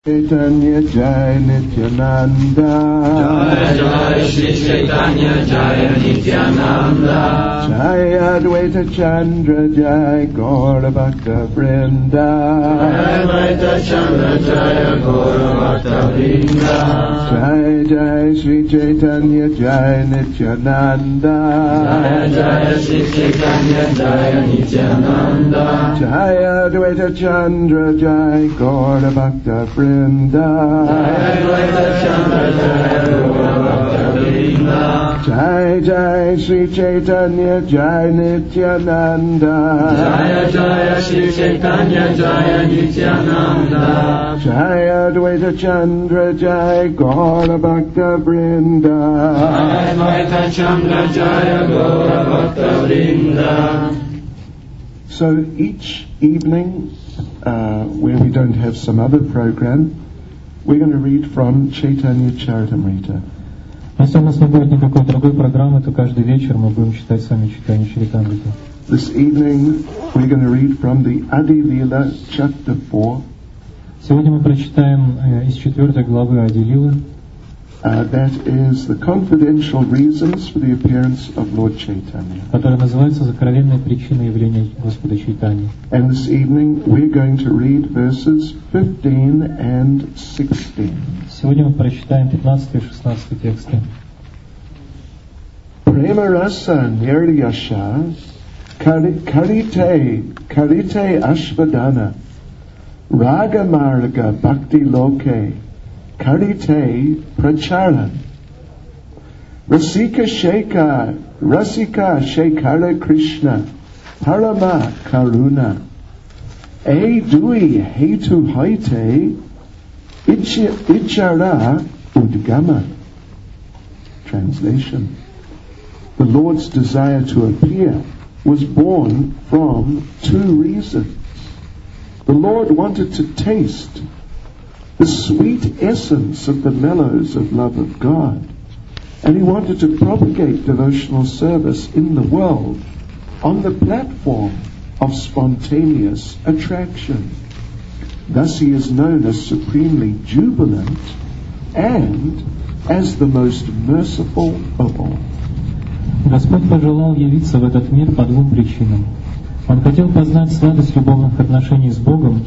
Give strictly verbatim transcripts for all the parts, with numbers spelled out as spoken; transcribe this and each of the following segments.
Chaitanya Jai Nityananda Jai Jai Shri Chaitanya Jai Nityananda Jai Advaita Chandra Jai Gaura Bhakta Vrinda Jai Advaita Chandra Jai Gaura Bhakta Vrinda Jai Jai Shri Chaitanya Jai Nityananda Jai Jai Shri Chaitanya Jai Nityananda Jai Advaita Chandra Jai Gaura Bhakta Vrinda Jai Jai Shri Chaitanya Jai Nityananda Jai Jai Shri Chaitanya Jai Nityananda Jai Advaita Chandra Jai Gaura Bhakta Vrinda Jai Advaita Chandra Jai Gaura Bhakta Vrinda. So each evening, uh, where we don't have some other program, we're going to read from Chaitanya Charitamrita. Если у нас не будет никакой другой программы, то каждый вечер мы будем читать с вами Чайтанью Чаритамриту. This evening, we're going to read from the Adi Lila, chapter four. Сегодня мы прочитаем э, из четвертой главы Ади Лилы. Uh, that is the confidential reasons for the appearance of Lord Chaitanya. Которая называется «Сокровенные причины явления Господа Чайтаньи». And this evening we're going to read verses fifteen and sixteen. Сегодня мы прочитаем пятнадцатый и шестнадцатый тексты. Prema rasa niryasha karite karite ashvadana raga marga bhakti loke karite pracharan rasika sheka rasika shekara Krishna parama karuna e dui hetu haite ichara udgama. Translation: the Lord's desire to appear was born from two reasons. The Lord wanted to taste the sweet essence of the mellows of love of God, and He wanted to propagate devotional service in the world on the platform of spontaneous attraction. Thus He is known as supremely jubilant and as the most merciful of all. Господь пожелал явиться в этот мир по двум причинам. Он хотел познать сладость любовных отношений с Богом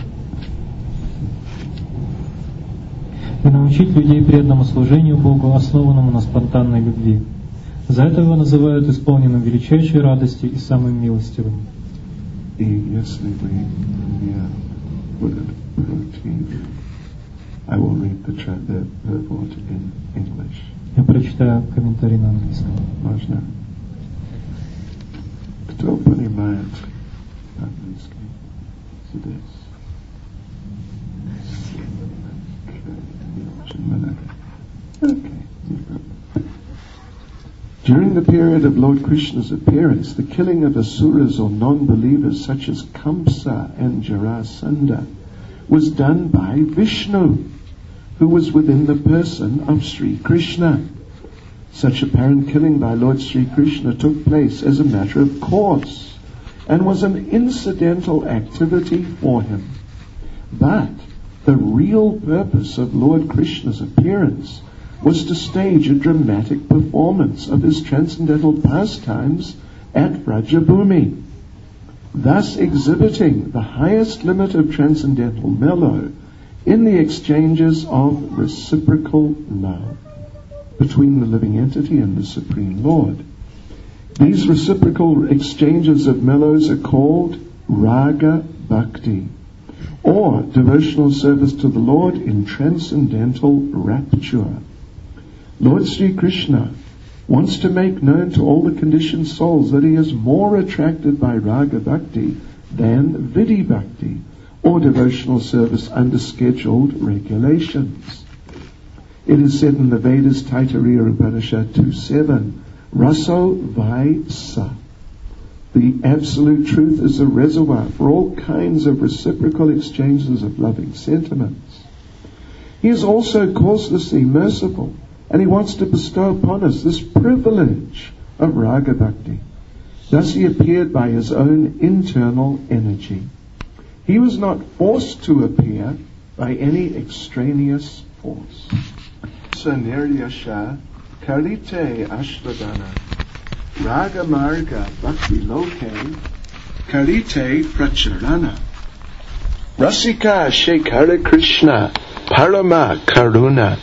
и научить людей преданному служению Богу, основанному на спонтанной любви. За это его называют исполненным величайшей радости и самым милостивым. И если вы не будете против, I will read the, tra- the purport in English. Я прочитаю комментарий на английском. Можно? Кто понимает английский здесь? Okay. During the period of Lord Krishna's appearance, the killing of asuras or non-believers such as Kamsa and Jarasandha was done by Vishnu, who was within the person of Sri Krishna. Such apparent killing by Lord Sri Krishna took place as a matter of course and was an incidental activity for him. But the real purpose of Lord Krishna's appearance was to stage a dramatic performance of his transcendental pastimes at Vrajabhumi, thus exhibiting the highest limit of transcendental mellow in the exchanges of reciprocal love between the living entity and the Supreme Lord. These reciprocal exchanges of mellows are called Raga Bhakti, or devotional service to the Lord in transcendental rapture. Lord Sri Krishna wants to make known to all the conditioned souls that He is more attracted by Raga Bhakti than Vidhi Bhakti, or devotional service under scheduled regulations. It is said in the Vedas, Taittiriya Upanishad two seven, Raso Vai Sa. The absolute truth is a reservoir for all kinds of reciprocal exchanges of loving sentiments. He is also causelessly merciful, and He wants to bestow upon us this privilege of Raga Bhakti. Thus He appeared by His own internal energy. He was not forced to appear, by any extraneous force. Saniryasha karite ashvadana raga marga bhakti loke karite pracharana rasika shekhara Krishna parama karuna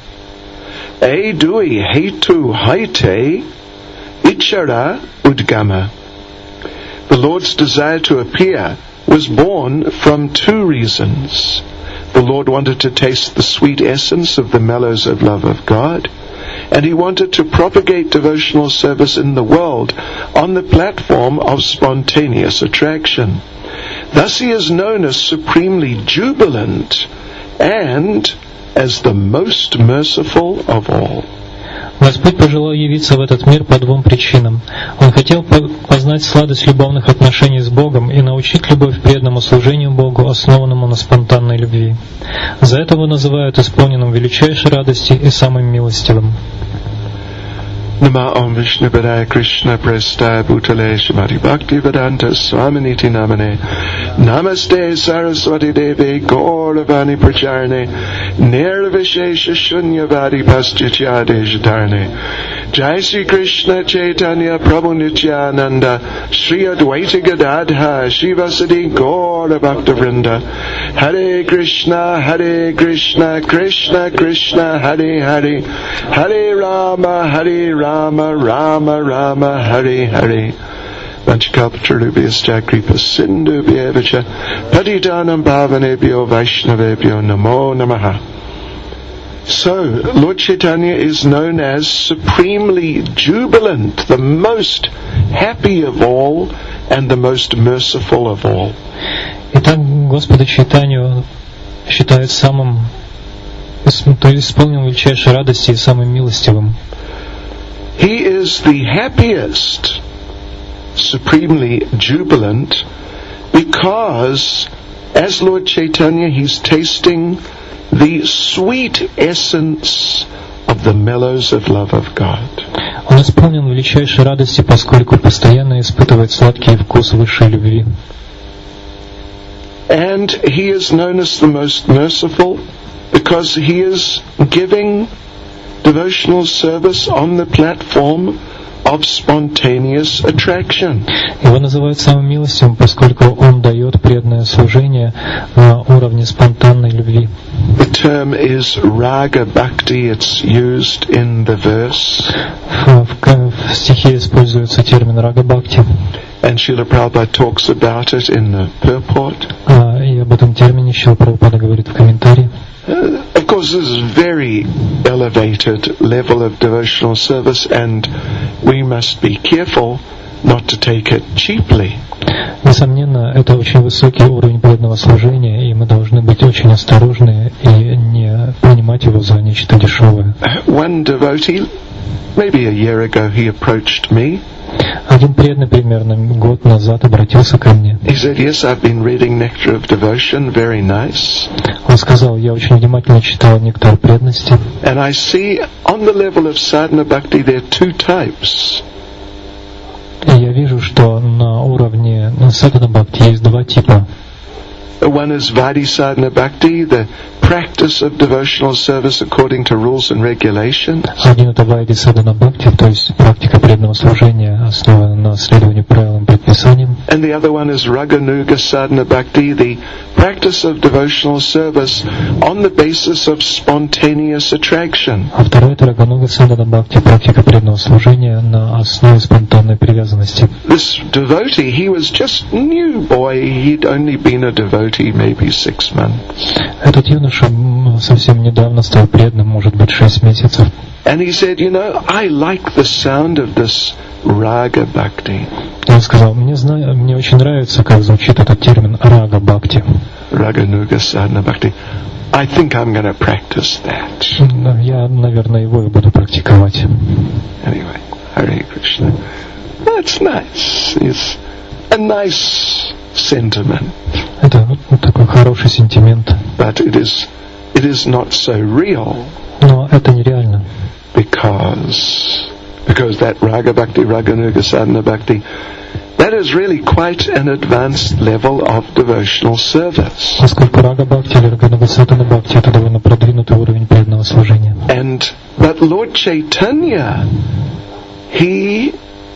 e dui hetu haite ichara udgama. The Lord's desire to appear was born from two reasons. The Lord wanted to taste the sweet essence of the mellows of love of God, and He wanted to propagate devotional service in the world on the platform of spontaneous attraction. Thus He is known as supremely jubilant and as the most merciful of all. Господь пожелал явиться в этот мир по двум причинам. Он хотел познать сладость любовных отношений с Богом и научить любовь к преданному служению Богу, основанному на спонтанной любви. За это его называют исполненным величайшей радости и самым милостивым. Nama Om Vishnu Padaya Krishna Prestaya Bhutale Shrimati Bhakti Vedanta Swaminiti Namane Namaste Saraswati Devi Gauravani Pracharne Nirvishesha Shunyavadi Paschachade Jatarne Jai Sri Krishna Chaitanya Prabhu Nityananda Shri Advaita Gadadha Shivasadi Gaura Bhakta Vrinda Hare Krishna Hare Krishna Krishna Krishna Hare Hare Hare Rama Hare Rama Rama, Rama, Rama, Hare, Hare. Vanchakalpatarubhyascha kripa sindhubhyevacha patitanam bhavanebhyo vaishnavebhyo namo namaha. So, Lord Chaitanya is known as supremely jubilant, the most happy of all and the most merciful of all. Итак, Господа Чайтанью считают самым исполненным величайшей радости и самым милостивым. He is the happiest, supremely jubilant, because as Lord Chaitanya, He's tasting the sweet essence of the mellows of love of God. Он исполнен величайшей радости, поскольку постоянно испытывает сладкий вкус высшей любви. And He is known as the most merciful because He is giving devotional service on the platform of spontaneous attraction. Его называют самым милостивым, поскольку он дает преданное служение на уровне спонтанной любви. The term is raga bhakti. It's used in the verse. В, в, в стихе используется термин рага бхакти. And Srila Prabhupada talks about it in the purport. А, и об этом термине Шрила Прабхупада говорит в комментарии. Uh, of course, this is a very elevated level of devotional service, and we must be careful not to take it cheaply. Несомненно, это очень высокий уровень преданного служения, и мы должны быть очень осторожны и не принимать его за нечто дешевое. One devotee, maybe a year ago, he approached me. Один преданный примерно год назад обратился ко мне. He said, "Yes, I've been reading Nectar of Devotion. Very nice." Он сказал, я очень внимательно читал нектар преданности. And I see on the level of sadhana bhakti there are two types. И я вижу, что на уровне садхана бхакти есть два типа. One is Vaidhi Sadhana Bhakti, the practice of devotional service according to rules and regulations. Один это Вайди Садхана Бхакти, то есть практика преданного служения, основанная на следовании правилам и предписаниям. And the other one is Raganuga Sadhana Bhakti, the practice of devotional service on the basis of spontaneous attraction. А второй это Рагануга Садхана Бхакти, практика преданного служения на основе спонтанной привязанности. This devotee, he was just new boy. He'd only been a devotee maybe six months. Этот юноша совсем недавно стал преданным, может быть, шесть месяцев. And he said, you know, I like the sound of this raga bhakti. И он сказал, мне, зна... мне очень нравится, как звучит этот термин рага бхакти. Raganuga Sadhana Bhakti. I think I'm going to practice that. Я, наверное, его и буду практиковать. Anyway, Hare Krishna. That's nice. It's a nice sentiment. Это вот такой хороший сентимент. But it is, it is not so real. Но это нереально. Because, because that Raga Bhakti, Raganuga Sadhana Bhakti, That is really quite an advanced level of devotional service. Поскольку Рага Бхакти или Раганавасатана Бхакти — это довольно продвинутый уровень преданного служения. And but Lord Chaitanya, he,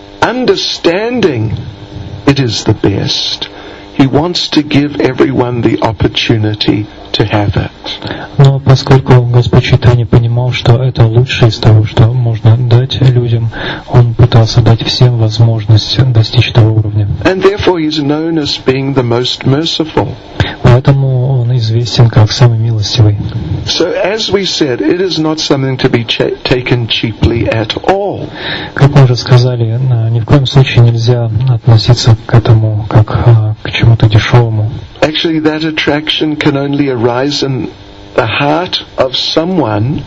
understanding it is the best, he wants to give everyone the opportunity to have it. Но поскольку Господь Чайтанья понимал, что это лучшее из того, что можно дать людям, он пытался дать всем возможность достичь того уровня. And therefore he is known as being the most merciful. Поэтому он известен как самый милостивый. So as we said, it is not something to be ch- taken cheaply at all. Как мы уже сказали, ни в коем случае нельзя относиться к этому как к чему-то дешевому. Actually, that attraction can only arise in the heart of someone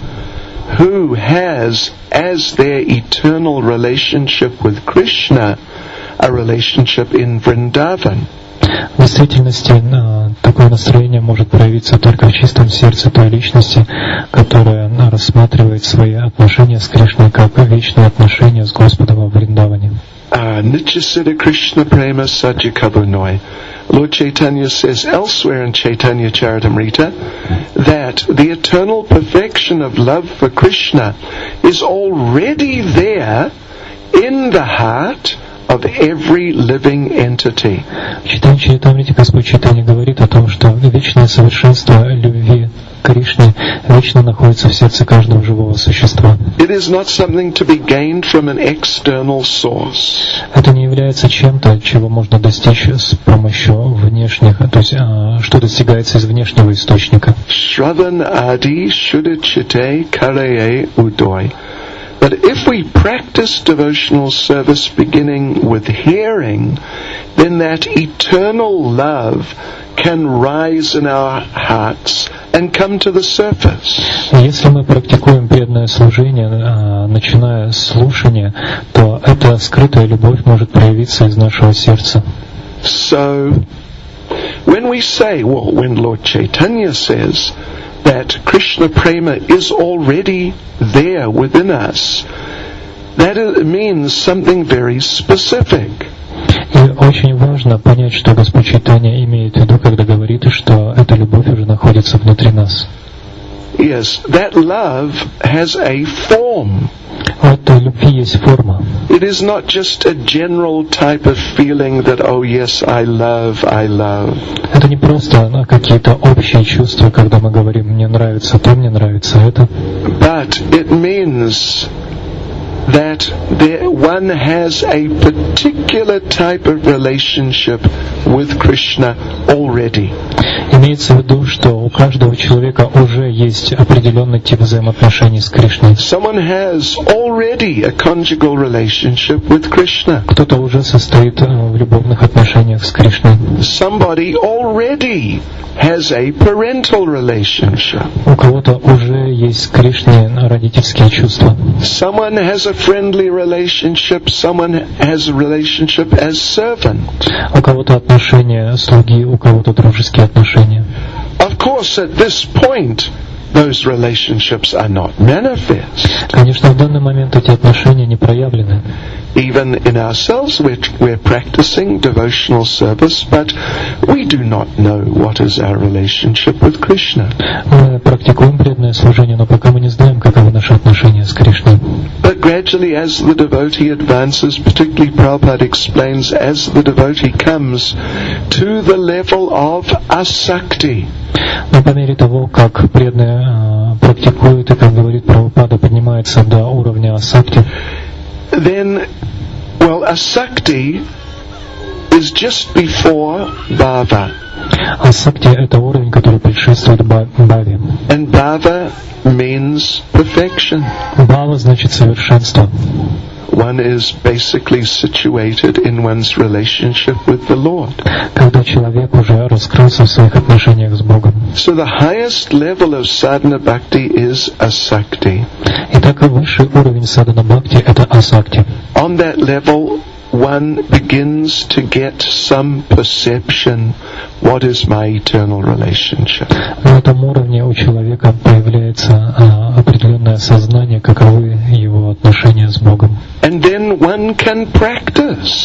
who has as their eternal relationship with Krishna a relationship in Vrindavan. В действительности, такое настроение может проявиться только в чистом сердце той личности, которая рассматривает свои отношения с Кришной как вечные отношения с Господом во Вриндаване. Nityasiddha Krishna Prema Sajja Kabunoi. Lord Chaitanya says elsewhere in Chaitanya Charitamrita that the eternal perfection of love for Krishna is already there in the heart of every living entity. В Чайтанья Чаритамрите Господь Чайтанья говорит о том, что вечное совершенство любви к Кришне вечно находится в сердце каждого живого существа. It is not something to be gained from an external source. Это не является чем-то, чего можно достичь с помощью внешних, то есть что достигается из внешнего источника. Shravan adi shuddhachite kareye udoy. But if we practice devotional service beginning with hearing, then that eternal love can rise in our hearts and come to the surface. Если мы практикуем преданное служение, начиная с слушания, то эта скрытая любовь может проявиться из нашего сердца. So, when we say, well, when Lord Chaitanya says that Krishna Prema is already there within us, that means something very specific. И очень важно понять, что Господь Чайтанья имеет в виду, когда говорит, что эта любовь уже находится внутри нас. Yes, that love has a form. У этой любви есть форма. It is not just a general type of feeling that, oh yes, I love, I love. Это не просто какие-то общие чувства, когда мы говорим, мне нравится то, мне нравится это. But it means that there, one has a particular type of relationship with Krishna already. Имеется в виду, что у каждого человека уже есть определенный тип взаимоотношений с Кришной. Someone has already a conjugal relationship with Krishna. Кто-то уже состоит в любовных отношениях с Кришной. Somebody already has a parental relationship. У кого-то уже есть с Кришной родительские чувства. Someone has a friendly relationship. Someone has a relationship as servant. У кого-то отношения слуги, у кого-то дружеские отношения. Of course, at this point, those relationships are not manifest. Конечно, в данный момент эти отношения не проявлены. Even in ourselves, we're, we're practicing devotional service, but we do not know what is our relationship with Krishna. Мы практикуем преданное служение, но пока мы не знаем, каковы наши отношения с Кришной. But gradually, as the devotee advances, particularly Prabhupada explains, as the devotee comes to the level of asakti. Но по мере того, как преданные практикуют, и, как говорит Прабхупада, поднимается до уровня асакти, then, well, asakti is just before bhava. Асакти — это уровень, который предшествует бхаве. And bhava means perfection. Бхава значит совершенство. One is basically situated in one's relationship with the Lord. Когда человек уже раскрылся в своих отношениях с Богом. So the highest level of sadhana bhakti is asakti. Итак, высший уровень садхана бхакти — это асакти. On that level, one begins to get some perception, what is my eternal relationship. На этом уровне у человека появляется а, определенное сознание, каковы его отношения с Богом. And then one can practice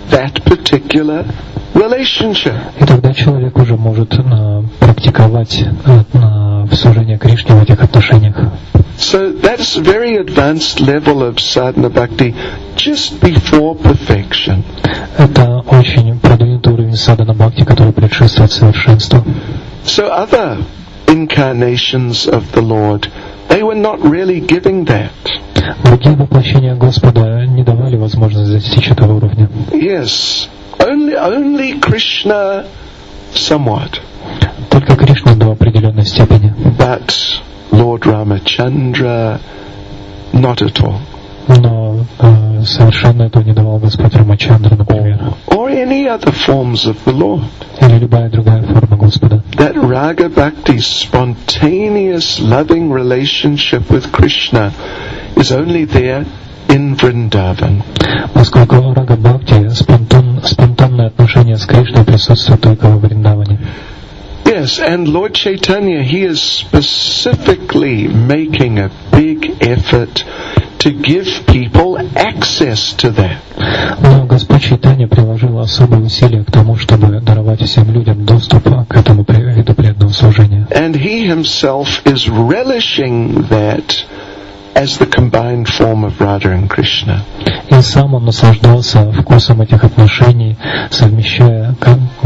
that particular relationship. И тогда человек уже может uh, практиковать uh, служение Кришне в этих отношениях. So that's a very advanced level of sadhana bhakti just before perfection. Это очень продвинутый уровень садхана бхакти, который предшествует совершенству. So other incarnations of the Lord, they were not really giving that. Другие воплощения Господа не давали возможность достичь этого уровня. Yes, only only Krishna somewhat. Только Кришна до определенной степени. But Lord Ramachandra, not at all. Но э, совершенно этого не давал Господь Рамачандра, например. Or any other forms of the Lord. Или любая другая форма Господа. That Raga Bhakti, spontaneous loving relationship with Krishna, is only there in Vrindavan. Поскольку Рага Бхакти, спонтан, спонтанное отношение с Кришной присутствует только во Вриндаване. Yes, and Lord Chaitanya, he is specifically making a big effort to give people access to that. Но Господь Чайтанья приложил особые усилия к тому, чтобы даровать всем людям доступ к этому виду преданного служения. And he himself is relishing that as the combined form of Radha and Krishna. И сам он наслаждался вкусом этих отношений, совмещая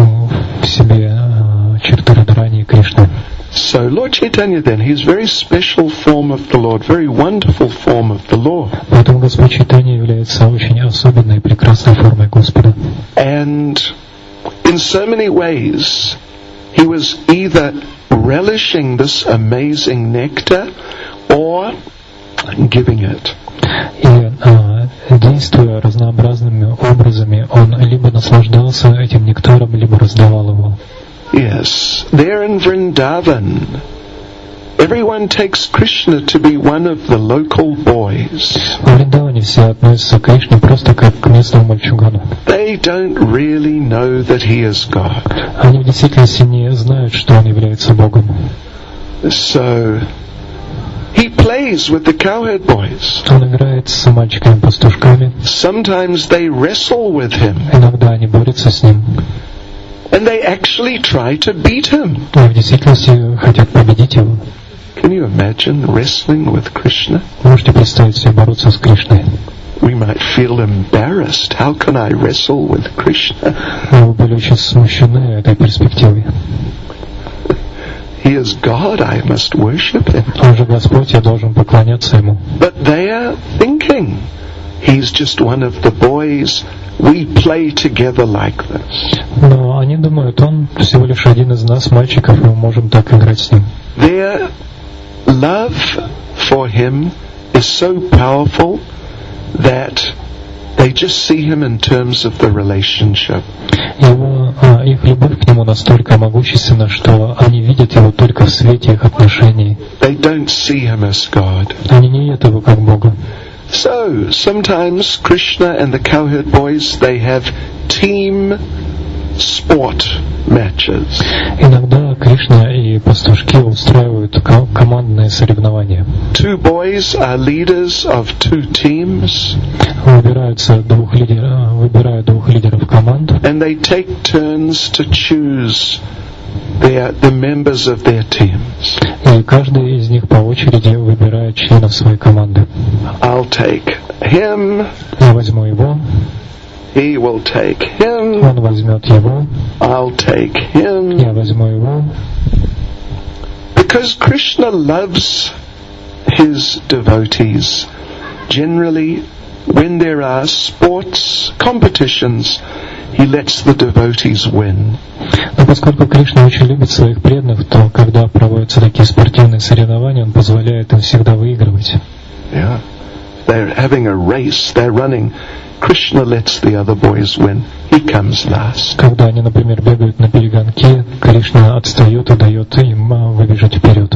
в себе черты Радхарани и Кришны. So Lord Chaitanya then, he is very special form of the Lord, very wonderful form of the Lord. Поэтому Господь Чайтанья является очень особенной и прекрасной формой Господа. And in so many ways, he was either relishing this amazing nectar or giving it. И а, действуя разнообразными образами, он либо наслаждался этим нектаром, либо раздавал его. Yes, there in Vrindavan, everyone takes Krishna to be one of the local boys. В Вриндаване все относятся к Кришне просто как к местному мальчугану. They don't really know that he is God. Они в действительности не знают, что он является Богом. So he plays with the cowherd boys. Он играет с мальчиками-пастушками. Sometimes they wrestle with him. Иногда они борются с ним. And they actually try to beat him. И в действительности хотят победить его. Can you imagine wrestling with Krishna? Можете представить себе бороться с Кришной? We might feel embarrassed. How can I wrestle with Krishna? Мы были очень смущены этой перспективой. He is God, I must worship him. Он же Господь, я должен поклоняться ему. But they are thinking, he's just one of the boys. We play together like this. Но они думают, он всего лишь один из нас, мальчиков, и мы можем так играть с ним. Their love for him is so powerful that they just see him in terms of the relationship. Его, а, их любовь к нему настолько могущественна, что они видят его только в свете их отношений. They don't see him as God. Они не видят его как Бога. So, sometimes Krishna and the cowherd boys, they have team sport matches. Иногда Кришна и пастушки устраивают ко- командные соревнования. Two boys are leaders of two teams. Выбираются двух лидеров, выбирают двух лидеров команд. And they take turns to choose their, the members of their teams. И каждый из них по очереди выбирает членов своей команды. I'll take him. Я возьму его, He will take him. он возьмет его, I'll take him. я возьму его. Because Krishna loves his devotees. Generally, when there are sports competitions, he lets the devotees win. Но поскольку Кришна очень любит своих преданных, то когда проводятся такие спортивные соревнования, он позволяет им всегда выигрывать. Yeah. They're having a race, they're running. Krishna lets the other boys win. He comes last. Когда они, например, бегают на перегонки, Кришна отстает и дает им выбежать вперед.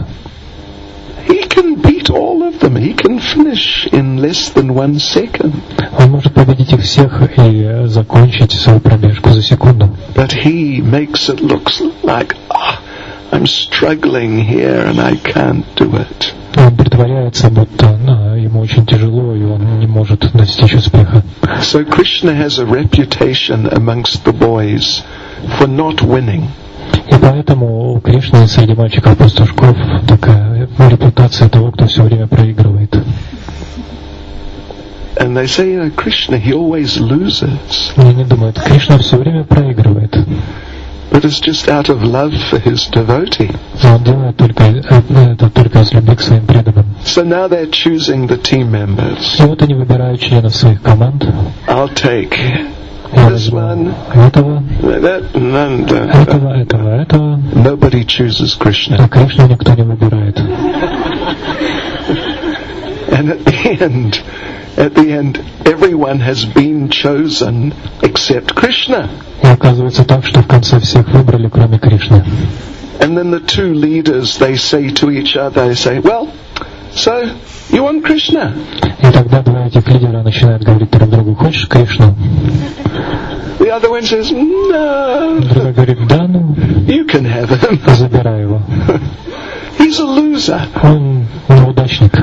He can beat all of them. He can finish in less than one second. Он может победить их всех и закончить свою пробежку за секунду. But he makes it look like, ah, oh, I'm struggling here and I can't do it. Он притворяется, будто ему очень тяжело, и он не может достичь успеха. So Krishna has a reputation amongst the boys for not winning. И поэтому у Кришны среди мальчиков-пастушков такая репутация того, кто все время проигрывает. And they say, you know, Krishna, he always loses. И они думают, Кришна все время проигрывает. But it's just out of love for his devotee. Но он делает только это только из любви к своим преданным. So now they're choosing the team members. И вот они выбирают членов своих команд. I'll take Я this возьму one, этого, that, none, этого, этого, этого. Nobody chooses Krishna. А Кришну никто не выбирает. And at the end, at the end, everyone has been chosen except Krishna. И оказывается так, что в конце всех выбрали, кроме Кришны. And then the two leaders, they say to each other, they say, well, so, you want Krishna? И тогда два этих лидера начинают говорить друг другу, хочешь Кришну? The other one says, no. Другой говорит, да, ну, You can have him. забирай его. He's a loser. Он неудачник.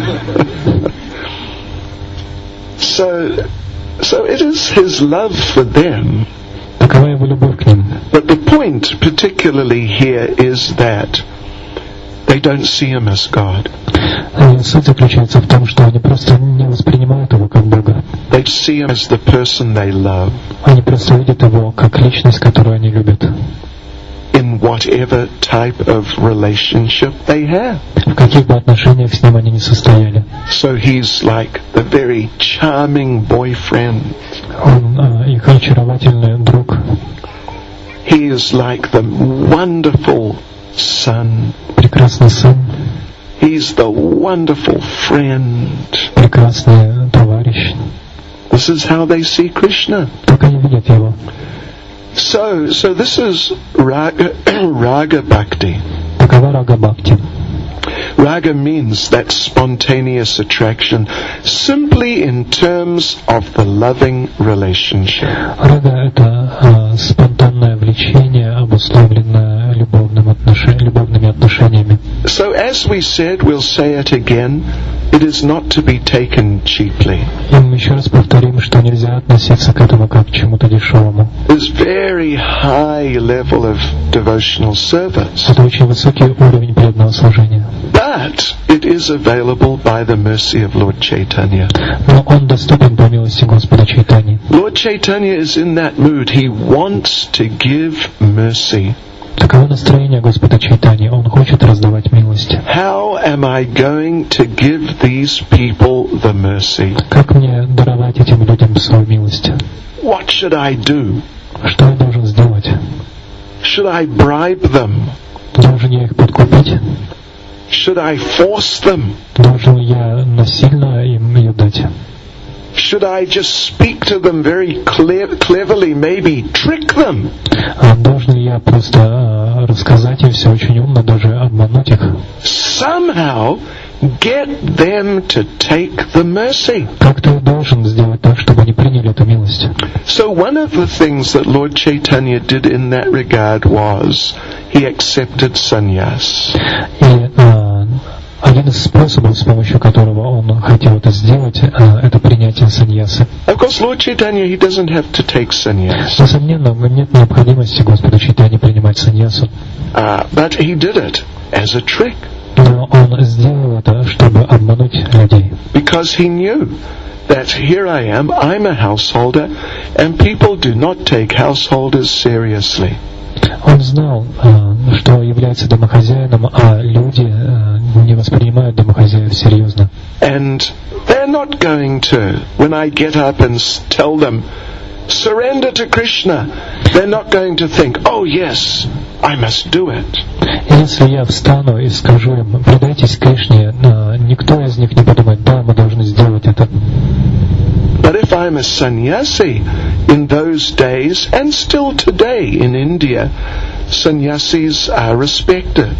So, so it is his love for them. Такова его любовь к ним. But the point particularly here is that they don't see him as God. И суть заключается в том, что они просто не воспринимают его как Бога. They see him as the person they love. Они просто видят его как личность, которую они любят. In whatever type of relationship they have. В каких бы отношениях с ним они не состояли. So he's like the very charming boyfriend. Он а, их очаровательный друг. He is like the wonderful son. Прекрасный сын. He's the wonderful friend. Прекрасный товарищ. This is how they see Krishna. Так они видят его. So, so this is raga, raga bhakti. Такова рага бхакти. Raga means that spontaneous attraction simply in terms of the loving relationship. Рага — это а, спонтанное влечение, обусловленное любовным отнош... любовными отношениями. So as we said, we'll say it again, it is not to be taken cheaply. И мы еще раз повторим, что нельзя относиться к этому как к чему-то дешевому. There's very high level of devotional service. Это очень высокий уровень преданного служения. But it is available by the mercy of Lord Chaitanya. Но он доступен по милости Господа Чайтаньи. Lord Chaitanya is in that mood. He wants to give mercy. Таково настроение Господа Чайтаньи. Он хочет раздавать милость. How am I going to give these people the mercy? Как мне даровать этим людям свою милость? What should I do? Что я должен сделать? Should I bribe them? Должен я их подкупить? Should I force them? Должен я насильно им ее дать? Should I just speak to them very cle- cleverly, maybe trick them? А должен ли я просто э, рассказать им все очень умно, даже обмануть их? Somehow get them to take the mercy. Как-то я должен сделать так, чтобы они приняли эту милость. So one of the things that Lord Chaitanya did in that regard was he accepted sannyas. И э, один из способов, с помощью которого он хотел это сделать, э, это принятие саньясы. Of course, Lord Chaitanya, he doesn't have to take sannyas. Несомненно, нет необходимости Господа Чайтаньи принимать саньясу. Uh, but he did it as a trick. Но он сделал это, чтобы обмануть людей. Because he knew that here I am, I'm a householder, and people do not take householders seriously. Он знал, что является домохозяином, а люди не воспринимают домохозяев серьезно. And they're not going to, when I get up and tell them, surrender to Krishna, they're not going to think, oh yes, I must do it. Если я встану и скажу им, предайтесь Кришне, никто из них не подумает, да, мы должны сделать это. But if I'm a sannyasi, in those days, and still today in India, sannyasis are respected.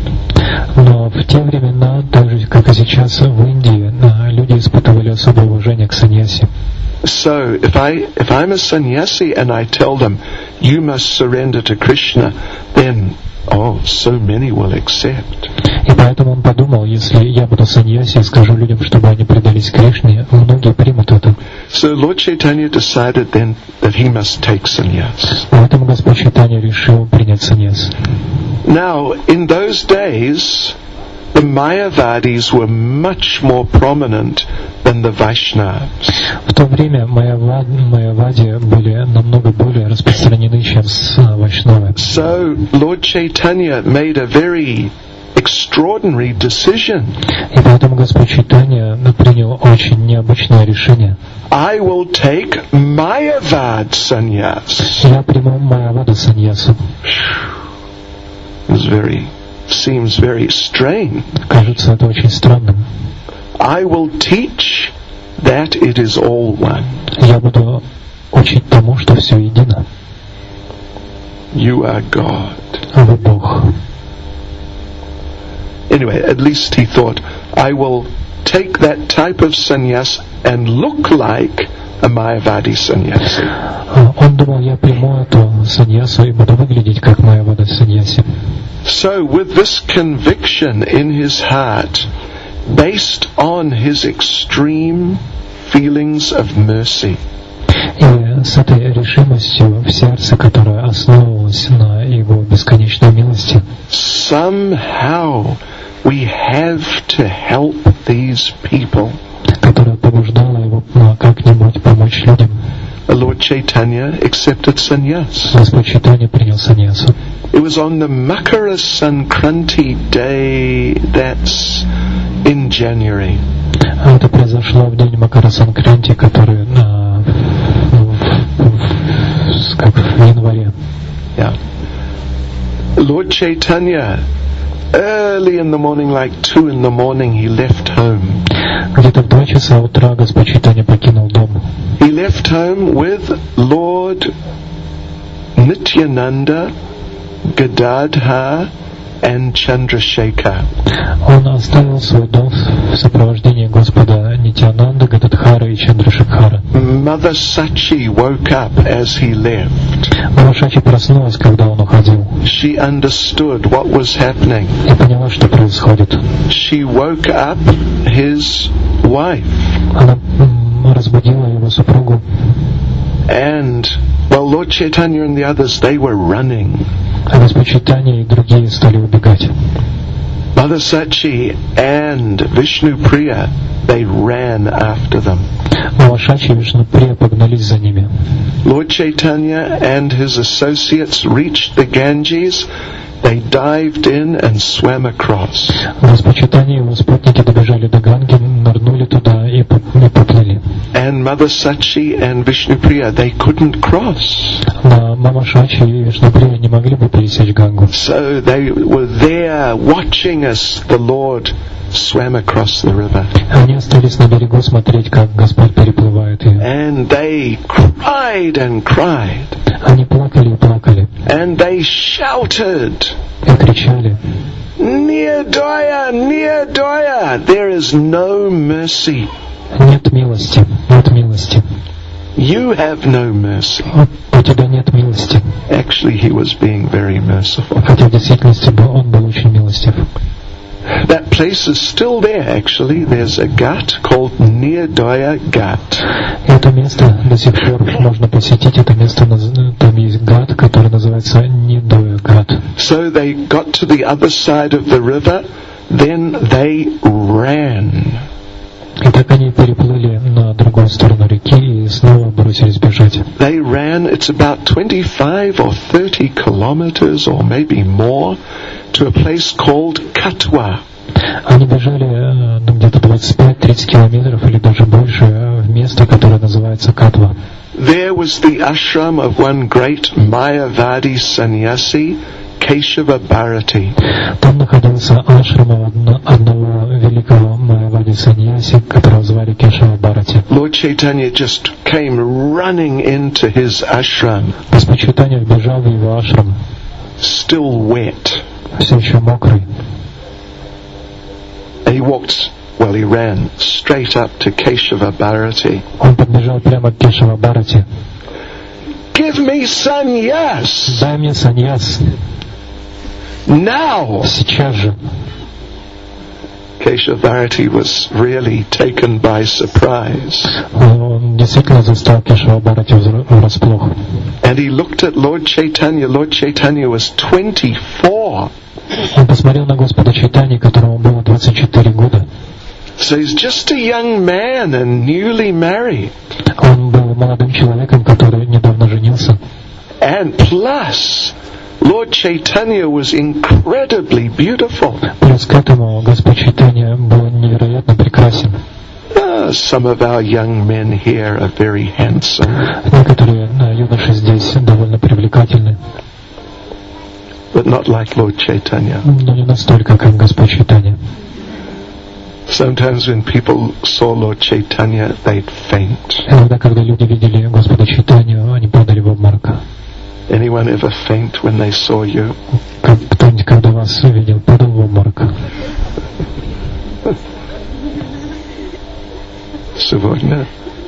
Но в те времена, так же как и сейчас в Индии, люди испытывали особое уважение к саньяси. So if I if I'm a sannyasi and I tell them you must surrender to Krishna, then oh, so many will accept. И поэтому он подумал, если я буду саньяси и скажу людям, чтобы они предались Кришне, многие примут это. So Lord Chaitanya decided then that he must take sannyas. Поэтому Господь Чайтанья решил принять саньяс. Now, in those days, the Mayavadis were much more prominent than the Vaishnavas. В то время майявади были намного более распространены, чем вайшнавы. So Lord Chaitanya made a very extraordinary decision. И поэтому Господь Чайтанья принял очень необычное решение. I will take Mayavad sannyas. Я приму майявада саньясу. It's very, seems very strange. Кажется, это очень странным. I will teach that it is all one. Я буду учить тому, что все едино. You are God. Вы Бог. Anyway, at least he thought, I will take that type of sannyas and look like a Mayavadi sannyasi. Он думал, я приму эту саньясу и буду выглядеть как майявада саньяси. So, with this conviction in his heart, based on his extreme feelings of mercy, и с этой решимостью в сердце, которая основывалась на его бесконечной милости, somehow we have to help these people. которая побуждала его как-нибудь помочь людям, Lord Chaitanya accepted sannyas. Господь Чайтанья принял саньясу. It was on the Makara Sankranti day, that's in January. Это произошло в день Макара Санкранти, который на, в, как в январе. Yeah. Lord Chaitanya, early in the morning, like two in the morning, he left home. Где-то в два часа утра Господь Чайтанья покинул дом. He left home with Lord Nityananda, Gadadhar and Chandrasekhar. Он оставил свой дом в сопровождении Господа Нитьянанда, Гададхара и Чандрашекхара. Mother Sachi woke up as he left. Мама Шачи проснулась, когда он уходил, She understood what was happening. и поняла, что происходит. She woke up his wife. Она м, разбудила его супругу. And, well, Lord Chaitanya and the others, they were running. А Господь Чайтанья и другие стали убегать. Mother Sachi and Vishnu Priya, they ran after them. Мама Шачи и Вишнуприя погнались за ними. Lord Chaitanya and his associates reached the Ganges. They dived in and swam across. Господь Чайтанья и его спутники добежали до Ганги, нырнули туда и поплыли. And Mother Sachi and Vishnupriya, they couldn't cross. Но Мама Шачи и Вишнуприя не могли бы пересечь Гангу. So they were there watching as the Lord swam across the river. Они остались на берегу смотреть, как Господь переплывает ее. And they cried and cried. Они плакали и плакали. And they shouted, И кричали: Nirdaya, Nirdaya, there is no mercy. нет милости, нет милости. You have no mercy. У тебя нет милости. Actually, he was being very merciful. Хотя в действительности он был очень милостив. That place is still there, actually. There's a ghat called Nirdaya Ghat. Это место до сих пор можно посетить. Это место, там есть гат, который называется Нирдая Гат. So they got to the other side of the river, then they ran. И так они переплыли на другую сторону реки и снова бросились бежать. They ran, it's about twenty-five or thirty kilometers or maybe more, to a place called Katwa. Они бежали ну, где-то двадцать пять-тридцать километров или даже больше в место, которое называется Катва. There was the ashram of one great Mayavadi sannyasi, Keshava Bharati. Там находился ашрам одного великого майявади саньяси, которого звали Кешава Бхарати. Lord Chaitanya just came running into his ashram, Господь Чайтанья вбежал в его ашрам, still wet. все еще мокрый. And he walked, well, he ran straight up to Keshava Bharati. Он подбежал прямо к Кешава Бхарати. Give me sannyas! Дай мне саньяс. Now! Сейчас же. Keshavarati was really taken by surprise. Он действительно застал Кешавабхарати врасплох. And he looked at Lord Chaitanya. Lord Chaitanya was twenty-four. Он посмотрел на Господа Чайтаньи, которому было двадцать четыре года. So he's just a young man and newly married. Он был молодым человеком, который недавно женился. And plus, Lord Chaitanya was incredibly beautiful. Плюс к этому Господь Чайтанья был невероятно прекрасен. Uh, some of our young men here are very handsome. Некоторые юноши здесь довольно привлекательны. But not like Lord Chaitanya. Но не настолько, как Господь Чайтанья. Sometimes when people saw Lord Chaitanya, they'd faint. Иногда, когда люди видели Господа Чайтанью, они падали в обморок. Anyone ever faint when they saw you? Кто-нибудь, когда вас видел, падал в обморок? Сегодня.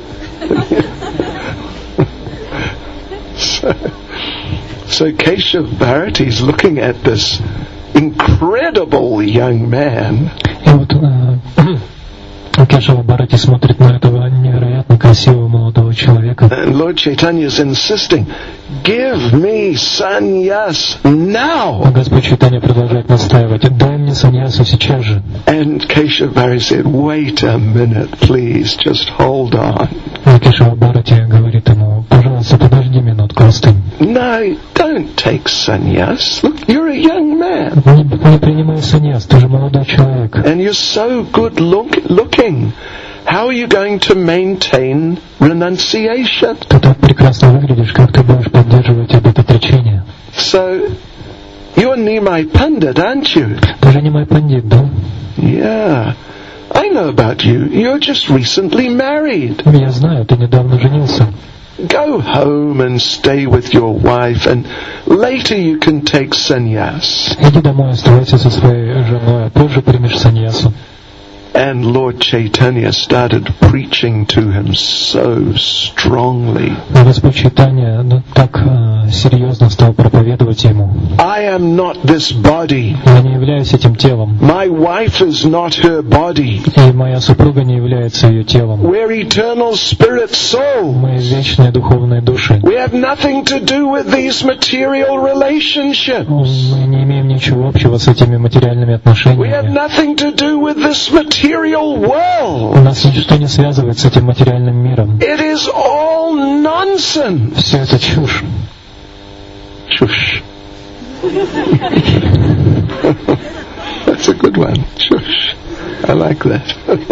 so, so Keshav Bharati is looking at this incredible young man. И вот Кешавабхарати смотрит на этого невероятно красивого молодого человека. And Lord Chaitanya is insisting, give me sannyas now. Господь Чайтанья продолжает настаивать, дай мне саньясу сейчас же. And Keshav Bharati said, wait a minute, please, just hold on. И Кешавабхарати говорит ему, пожалуйста, подожди минутку, остынь. No, don't take sannyas. Look, you're a young man. Не, не принимай саньяс, ты же молодой человек. And you're so good look, looking. How are you going to maintain renunciation? Ты так прекрасно выглядишь, как ты будешь поддерживать обетотречение? So, you're Nimai Pandit, aren't you? Ты же Нимай Пандит, да? Yeah. I know about you. You're just recently married. Я знаю, ты недавно женился. Go home and stay with your wife, and later you can take sannyas. Иди домой, оставайся со своей женой, а позже примешь саньясу. And Lord Chaitanya started preaching to him so strongly. Господь Чайтанья ну, так э, серьезно стал проповедовать ему. I am not this body. Я не являюсь этим телом. My wife is not her body. И моя супруга не является ее телом. We're eternal spirit soul. Мы вечные духовные души. We have nothing to do with these material relationships. Мы не имеем ничего общего с этими материальными We have отношениями. nothing to do with this material world. У нас ничто не связывает с этим материальным миром. It is all nonsense. Все это чушь. Shush. That's a good one. Shush. I like that.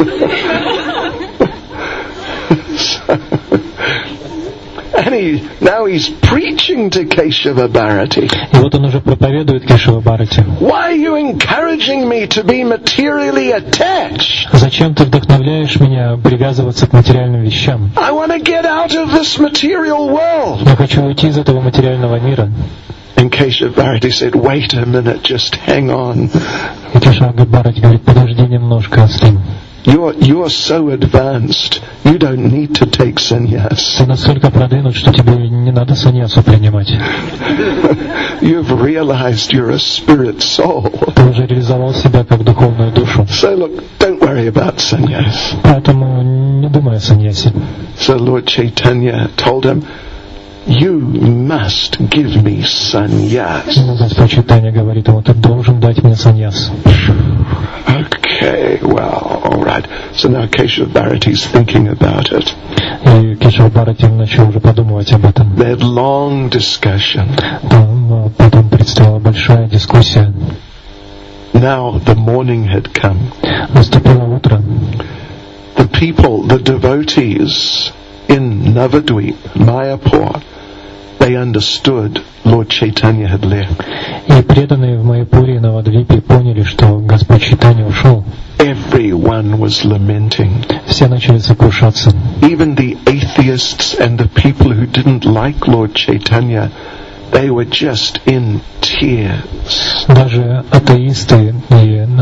so, and he, now he's preaching to Keshava Bharati. И вот он уже проповедует Кешавабхарати. Why are you encouraging me to be materially attached? Зачем ты вдохновляешь меня привязываться к материальным вещам? I want to get out of this material world. Я хочу уйти из этого материального мира. And Keshav Bharati said, wait a minute, just hang on. И Кешавабхарати говорит, подожди немножко, остынь. You're, you're so advanced, you don't need to take sannyas. Ты настолько продвинут, что тебе не надо саньясу принимать. You've realized you're a spirit soul. Ты уже реализовал себя как духовную душу. So look, don't worry about sannyas. Поэтому не думай о саньясе. So Lord Chaitanya told him, you must give me sannyas. Но Господь Чайтанья говорит ему, ты должен дать мне саньяс. Okay, well, all right. So now Keshav Bharati's thinking about it. И Кешавабхарати начал уже подумывать об этом. They had long discussion. Там потом предстояла большая дискуссия. Now the morning had come. Наступило утро. The people, the devotees in Navadvip, Mayapur, they understood Lord Chaitanya had left. И преданные в Майяпуре и Навадвипе поняли, что Господь Чайтанья ушел. Everyone was lamenting. Все начали сокрушаться. Even the atheists and the people who didn't like Lord Chaitanya, they were just in tears. Даже атеисты и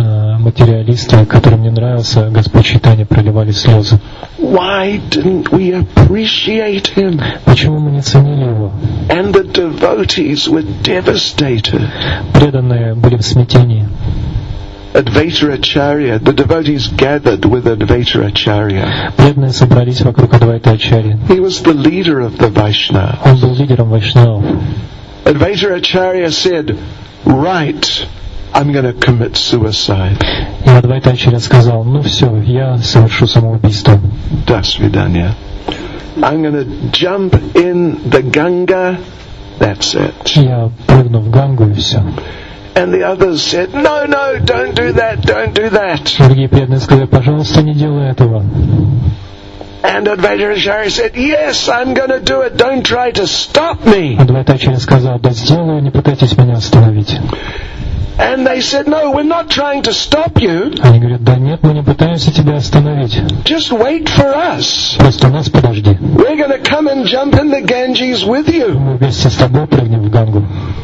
материалисты, которым не нравился Господь Чайтанья, проливали слезы. Why didn't we appreciate him? Почему мы не ценили его? And the devotees were devastated. Преданные были в смятении. Advaita Acharya, the devotees gathered with Advaita Acharya. Преданные собрались вокруг Адвайта Ачарьи. He was the leader of the Vaishnavas. Он был лидером вайшнавов. Advaita Acharya said, right, I'm going to commit suicide. И Адвайта Ачарья сказал, ну все, я совершу самоубийство. Dasvidanya. I'm going to jump in the Ganga, that's it. Я прыгну в Гангу и все. And the others said, no, no, don't do that, don't do that. Другие преданные сказали, пожалуйста, не делай этого. And Advaita Acharya said, yes, I'm going to do it, don't try to stop me. Адвайта Ачарья сказал, да сделаю, не пытайтесь меня остановить. And they said, no, we're not trying to stop you. Они говорят, да нет, мы не пытаемся тебя остановить. Just wait for us. Просто нас подожди. We're going to come and jump in the Ganges with you. Мы вместе с тобой прыгнем в Гангу.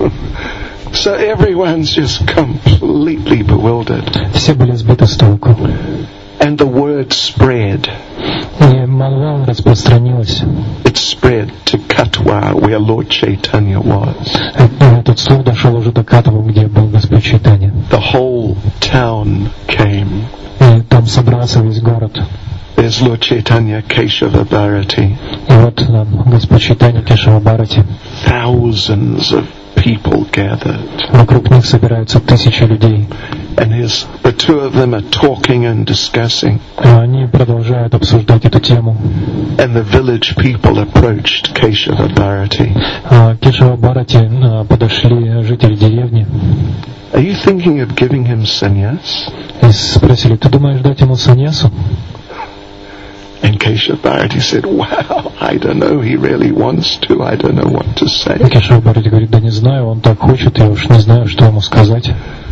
So everyone's just completely bewildered. Все были сбиты с толку. And the word spread. И молва распространилась. It spread to Katwa, where Lord Chaitanya was. Этот слух дошел уже до Катвы, где был Господь Чайтанья. The whole town came. И там собрался весь город. There's Lord Chaitanya Keshava Bharati. И вот там Господь Чайтанья Кешава Бхарати. Thousands of people gathered. Вокруг них собираются тысячи людей. And his, the two of them are talking and discussing. Они продолжают обсуждать эту тему. And the village people approached Keshava Bharati. Кешава Бхарати подошли жители деревни. Are you thinking of giving him sannyas? И спросили, ты думаешь дать ему саньясу? And Keshava Bharati said, wow, I don't know, he really wants to, I don't know what to say. Кешава Бхарати говорит, да не знаю, он так хочет, я уж не знаю, что ему сказать.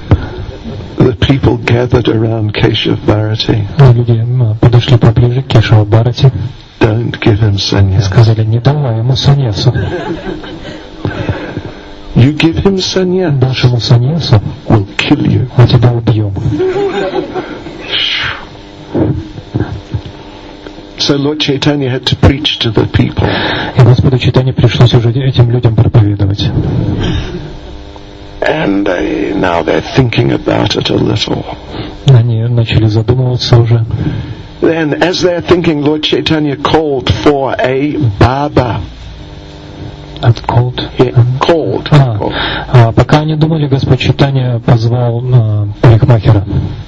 The people gathered around Keshava Bharati. Люди подошли поближе к Кешава Бхарати. Don't give him sannyas. Сказали, не давай ему саньясу. You give him sannyas, дашь ему саньясу, we'll kill you. Мы тебя убьем. So Lord Chaitanya had to preach to the people. И Господу Чайтанье пришлось уже этим людям проповедовать. And they, now they're thinking about it a little. Они начали задумываться уже. Then, as they're thinking, Lord Chaitanya called for a Baba. At called? Yeah, called. А, called. А, пока они думали, Господь Чайтанье позвал а, парикмахера.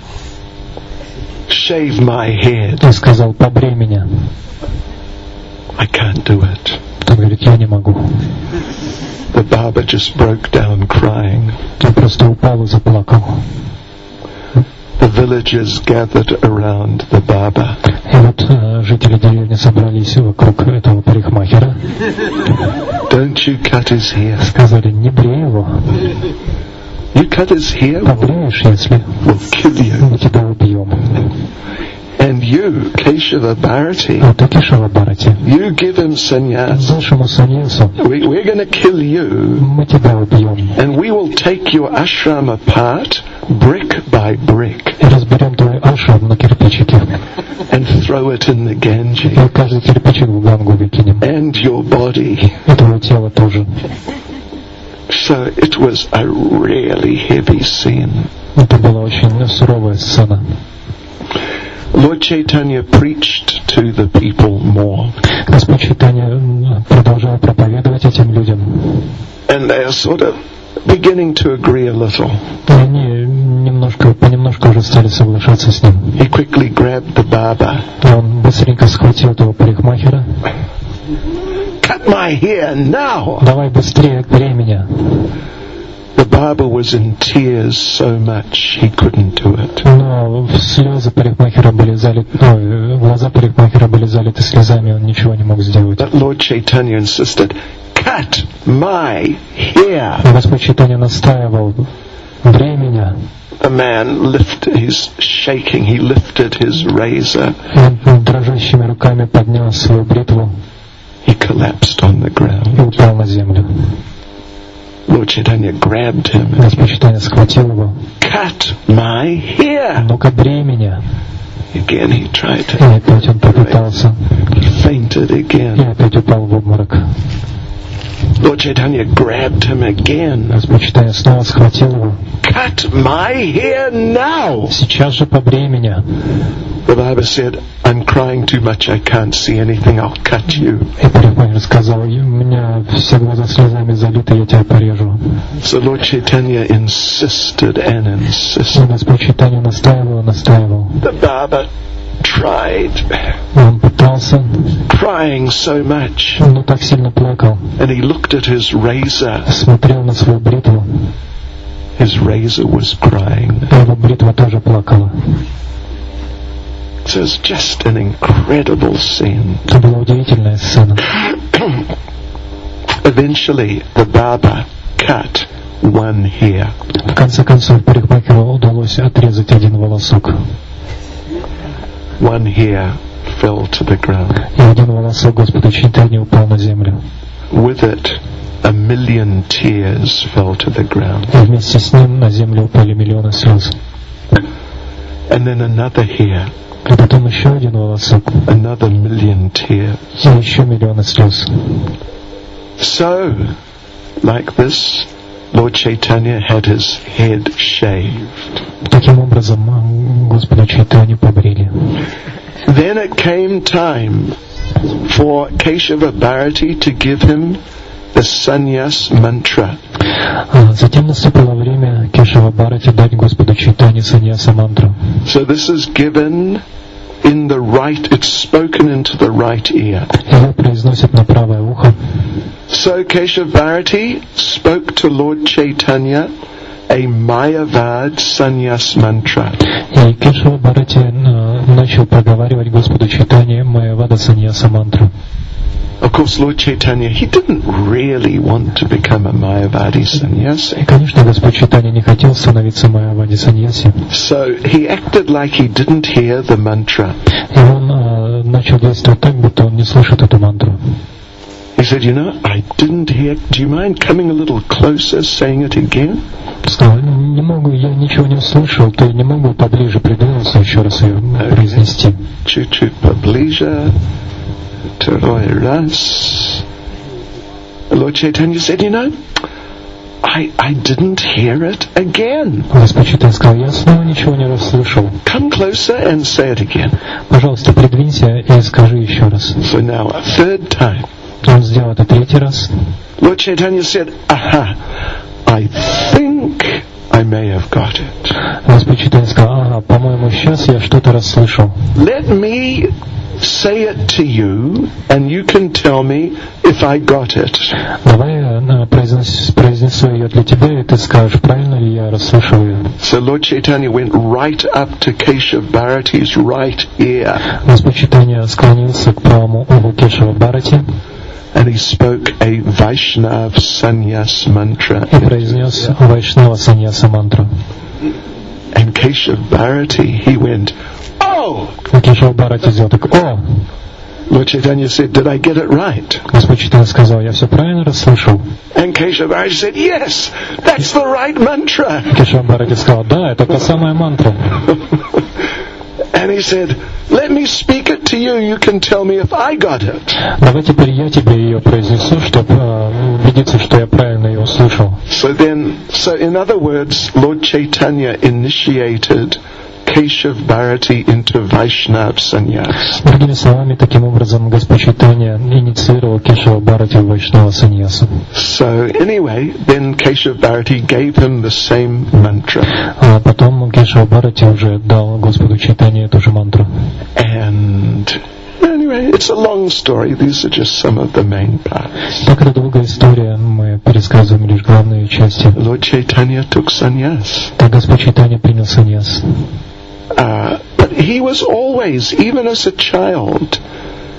Shave my head. И сказал, побрей меня. I can't do it. Он говорит, я не могу. The Baba just broke down crying. Он просто упал и заплакал. The villagers gathered around the Baba. И вот э, жители деревни собрались вокруг этого парикмахера. Don't you cut his hair. Сказали, не брей его. You cut his hair, Побреешь, если we'll kill you. мы тебя убьем. And you, Keshava Bharati, А ты, Кешава Бхарати, you give him sannyas. дашь ему саньясу, We, we're going to kill you, мы тебя убьем. and we will take your ashram apart, brick by brick, И разберем твой ашрам на кирпичики. and throw it in the И Ganges, каждый кирпичик в Гангу выкинем. and your body. И твое тело тоже. So it was a really heavy scene. Это была очень суровая сцена. Lord Chaitanya preached to the people more. Господь Чайтанья продолжал проповедовать этим людям. And they are sort of beginning to agree a little. И они немножко, понемножку уже стали соглашаться с ним. He quickly grabbed the Baba. И он быстренько схватил этого парикмахера. Cut my hair now! Давай быстрее, брей меня. The Baba was in tears so much he couldn't do it. Но слезы парикмахера были залиты, ой, глаза парикмахера были залиты слезами, он ничего не мог сделать. But Lord Chaitanya insisted, cut my hair! Господь Чайтанья настаивал, брей меня. The man lifted, he's shaking, he lifted his razor. Он дрожащими руками поднял свою бритву He collapsed on the и ground. упал на землю. Lord Chaitanya grabbed him. Господь Чайтанья схватил его. Cut my hair. Ну-ка, брей меня. Again he tried to. И опять он попытался. Fainted И again. опять упал в обморок. Lord Chaitanya grabbed him again. Господь Чайтанья снова схватил его. Cut my hair now. Сейчас же побрей меня. The Baba said, I'm crying too much, I can't see anything, I'll cut you. И парикмахер сказал, у меня все глаза слезами залиты, я тебя порежу. So Lord Chaitanya insisted and И insisted. Господь Чайтанья настаивал, настаивал. The Baba tried, Он пытался, crying so much. но так сильно плакал. And he looked at his razor. Смотрел на свою бритву. His razor was crying. И его бритва тоже плакала. So it's just an incredible scene. Это была удивительная сцена. Eventually, the Baba cut one hair. В конце концов, парикмахеру удалось отрезать один волосок. One hair fell to the ground. И один волосок Господа Чайтаньи упал на землю. With it, a million tears fell to the ground. И вместе с ним на землю упали миллионы слез. And then another hair, И потом еще один волосок. another million tears. И еще миллионы слез. So, like this, Lord Chaitanya had his head shaved. Таким образом, Господа Чайтанью побрили. Then it came time for Keshava Bharati to give him the sannyas mantra. А затем наступило время Кешава Бхарати дать Господу Чайтанье саньяса мантру. So this is given in the right, it's spoken into the right ear. Ее произносят на правое ухо. So Keshava Bharati spoke to Lord Chaitanya a Mayavad sannyas mantra. И Кешава Бхарати э, начал проговаривать Господу Чайтанье Майявада саньяса мантру. Of course, Lord Chaitanya, he didn't really want to become a Mayavadi И, sannyasi. конечно, Господь Чайтанья не хотел становиться Майявади саньяси. So he acted like he didn't hear the mantra. И он э, начал действовать так, будто он не слышит эту мантру. He said, you know, I didn't hear, do you mind coming a little closer, saying it again? Сказал, не могу, я ничего не услышал, ты не могу поближе придвинуться еще раз ее произнести. Chut-chut pablija, Teroi ras. Lord Chaitanya said, you know, I, I didn't hear it again. Господь Чайтанья сказал, я снова ничего не расслышал. Come closer and say it again. Пожалуйста, придвинься и скажи еще раз. So now a third time. Он сделал это третий раз. Lord Chaitanya said, aha, I think I may have got it. Господь Чайтанья сказал, ага, по-моему, сейчас я что-то расслышал. Let me say it to you, and you can tell me if I got it. Давай я произнес, произнесу ее для тебя, и ты скажешь, правильно ли я расслышал ее. So Lord Chaitanya went right up to Keshav Bharati's right ear, Господь Чайтанья склонился к правому уху Кешава Бхарати and he spoke a Vaishnav sannyas mantra. и произнес Вайшнава саньяса мантру. And Keshav Bharati, he went, oh! И Кешава Бхарати сделал так, о! Lord Chaitanya said, did I get it right? Господь Чайтанья сказал, я все правильно расслышал. And Keshav Bharati said, yes, that's the right mantra. Кешава Бхарати сказал, да, это та самая мантра. And he said, let me speak it to you, you can tell me if I got it. Давай теперь я тебе ее произнесу, чтобы э, убедиться, что я правильно ее услышал. So then, so in other words, Lord Chaitanya initiated Keshav Bharati into Vaishnav sannyas. Другими словами, таким образом, Господь Чайтанья инициировал Кешава Бхарати в Вайшнава саньясу. So anyway, then Keshav Bharati gave him the same mantra. А потом Кешава Бхарати уже дал Господу Чайтанье эту же мантру. And anyway, it's a long story. These are just some of the main parts. Так, это долгая история, мы пересказываем лишь главные части. Lord Chaitanya took sannyas. Так Господь Чайтанья принял саньяс. Uh, but he was always, even as a child,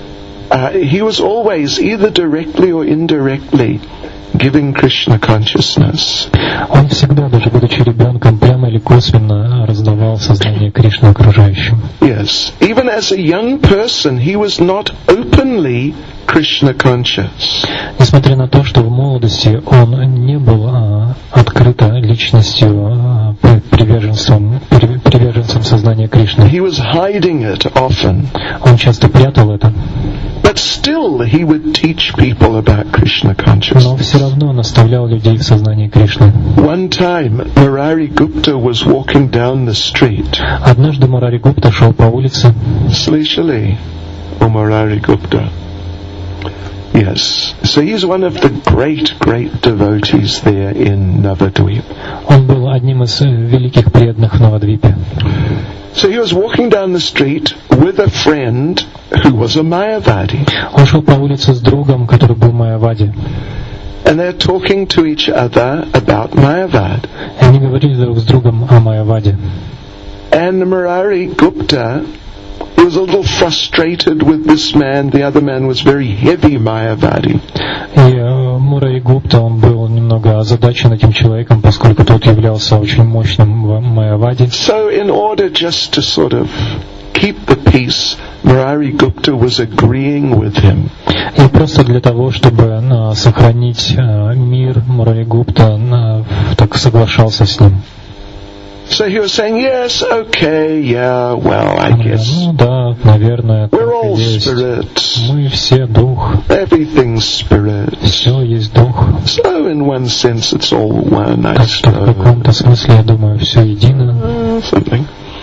uh, he was always either directly or indirectly giving Krishna consciousness. Он всегда, даже будучи ребенком, прямо или косвенно раздавал сознание Кришны окружающим. Yes, even as a young person, he was not openly Krishna conscious. Несмотря на то, что в молодости он не был а, открыто личностью, а, приверженцем, приверженцем сознания Кришны. He was hiding it often. Он часто прятал это. But still, he would teach people about Krishna consciousness. Но все равно наставлял людей в сознании Кришны. One time, Murari Gupta was walking down the street. Однажды Мурари Гупта шел по улице. Слышали о Murari Gupta? Yes. So he's one of the great, great devotees there in Navadvip. Он был одним из великих преданных в Навадвипе. So he was walking down the street with a friend who was a Mayavadi. Он шел по улице с другом, который был Майявади. And they're talking to each other about Mayavad. И они говорили друг с другом о Майяваде. And Murari Gupta, he was a little frustrated with this man. The other man was very heavy Mayavadi. И Мурари Гупта, он был немного озадачен этим человеком, поскольку тот являлся очень мощным Майявади. So in order just to sort of keep the peace, Murari Gupta was agreeing with him. И просто для того, чтобы uh, сохранить uh, мир, Мурари Гупта uh, так соглашался с ним. So he was saying, yes, okay, yeah, well, I guess. Ну да, наверное, We're all так и есть. spirits. Мы все дух. Everything's spirit. Все есть дух. So in one sense, it's all one, I Так что в каком-то смысле, я думаю, все едино. Uh, something.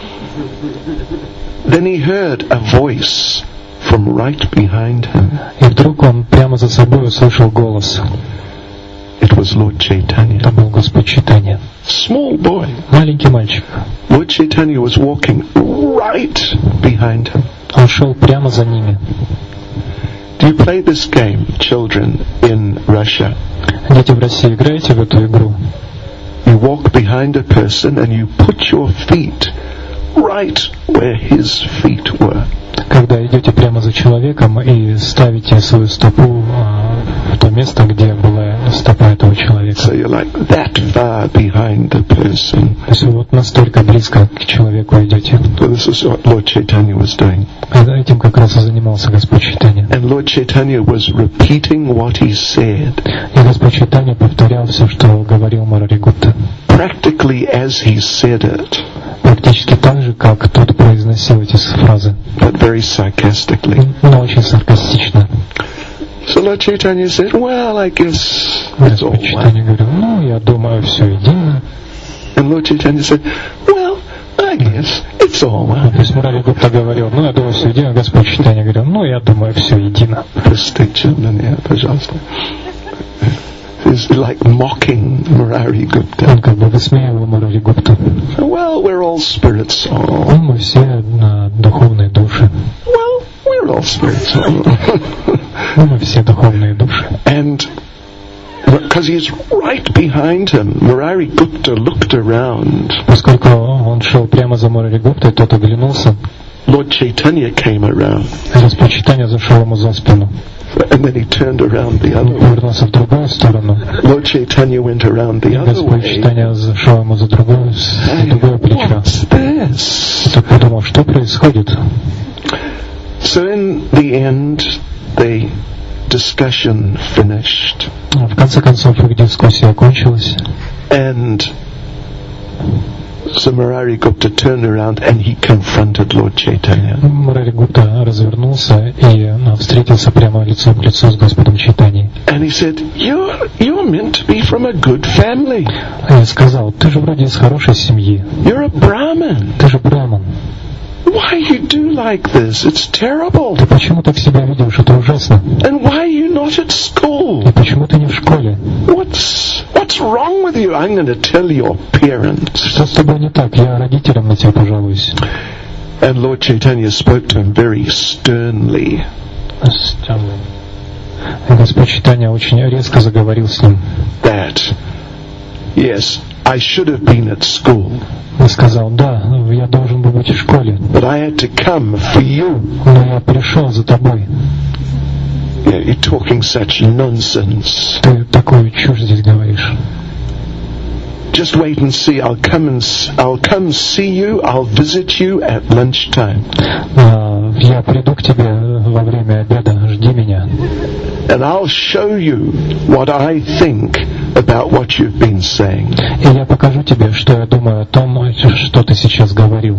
Then he heard a voice from right behind him. И вдруг он прямо за собой услышал голос. It was Lord Chaitanya. Это был Господь Чайтанья. Small boy. Маленький мальчик. Lord Chaitanya was walking right behind him. Он шел прямо за ними. Do you play this game, children, in Russia? Дети в России, играете в эту игру? You walk behind a person and you put your feet right where his feet were. Когда идете прямо за человеком и ставите свою стопу а, в то место, где была стопа этого человека. So you're like that far behind the person. То есть вы вот настолько близко к человеку идете. So this is what Lord Chaitanya was doing. Этим как раз и занимался Господь Чайтанья. And Lord Chaitanya was repeating what he said. И Господь Чайтанья повторял все, что говорил Мурари Гупта. Practically as he said it. Практически так же, как тот произносил эти фразы. But very sarcastically. Но очень саркастично. So Lord Chaitanya said, well, I guess it's all Господь Чайтанья one. говорил, ну, я думаю, все едино. And Lord Chaitanya said, well, I guess it's all one. То есть Мурари Гупта говорил, ну, я думаю, все едино. Господь Чайтанья говорил, ну, я думаю, все едино. пожалуйста. Is like mocking Murari Gupta. Он как бы высмеивал Мурари Гупту. Well, we're all spirit soul. Ну, мы все uh, духовные души. Well, we're all spirit soul. Ну, мы все духовные души. And because he's right behind him, Murari Gupta looked around. Поскольку он шел прямо за Мурари Гуптой, тот оглянулся. Lord Chaitanya came around. Господь Чайтанья зашел ему за спину. And then he turned around the other Он way. повернулся в другую сторону. Lord Chaitanya went around the other Господь way. Чайтанья зашел ему за другое, за другое плечо. What's this? Тот подумал, что происходит? So in the end, the discussion finished. В конце концов, их дискуссия окончилась. And so Murari Gupta turned around and he confronted Lord Chaitanya. Мурари Гупта развернулся и ну, встретился прямо лицом к лицу с Господом Чайтаньей. And he said, you're, you're meant to be from a good family. И сказал, ты же вроде из хорошей семьи. You're a Brahmin. Ты же браман. Why you do like this? It's terrible. Ты почему так себя ведешь? Это ужасно. And why are you not at school? И почему ты не в школе? What's, what's wrong with you? I'm going to tell your parents. Что с тобой не так? Я родителям на тебя пожалуюсь. And Lord Chaitanya spoke to him very sternly. И Господь Чайтанья очень резко заговорил с ним. That, yes, I should have been at school. И сказал, да, я должен был быть в школе. But I had to come for you. Но я пришел за тобой. Yeah, you're talking such nonsense. Ты такую чушь здесь говоришь. Just wait and see. I'll come and s- I'll come see you. I'll visit you at lunchtime. А, Я приду к тебе во время обеда, жди меня. And I'll show you what I think about what you've been saying. И я покажу тебе, что я думаю о том, что ты сейчас говорил.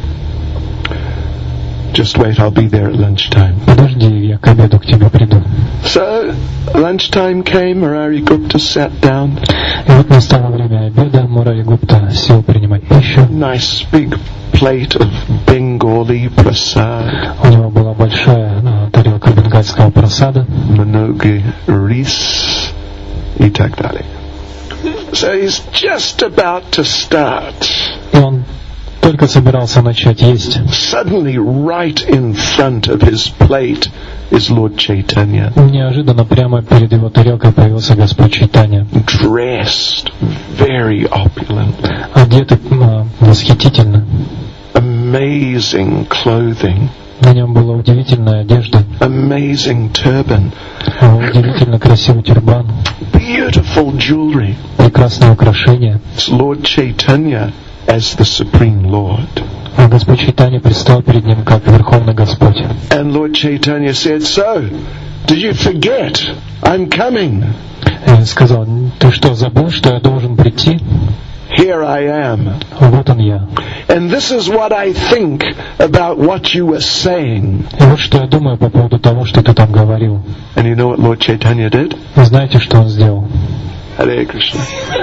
Just wait, I'll be there at lunchtime. Подожди, я к обеду к тебе приду. So, lunchtime came, Murari Gupta sat down. И вот настало время обеда, Мурари Гупта сел принимать пищу. Nice big plate of Bengali prasad. У него была большая ну, тарелка бенгальского прасада. Manogi ris и так далее. So he's just about to start. И он только собирался начать есть. Suddenly, right in front of his plate is Lord Chaitanya. Неожиданно прямо перед его тарелкой появился Господь Чайтанья. Dressed very opulent. Одетый а, восхитительно. Amazing clothing. На нем была удивительная одежда, Amazing turban. удивительно красивый тюрбан, Beautiful jewelry. прекрасные украшения. It's Lord Chaitanya as the Supreme Lord. А Господь Чайтанья предстал перед ним как Верховный Господь. And Lord Chaitanya said, so, did you forget? I'm coming. И он сказал, ты что, забыл, что я должен прийти? Here I am. Вот он я. And this is what I think about what you were saying. И вот что я думаю по поводу того, что ты там говорил. And you know what Lord Chaitanya did? Вы знаете, что он сделал? Hare Krishna.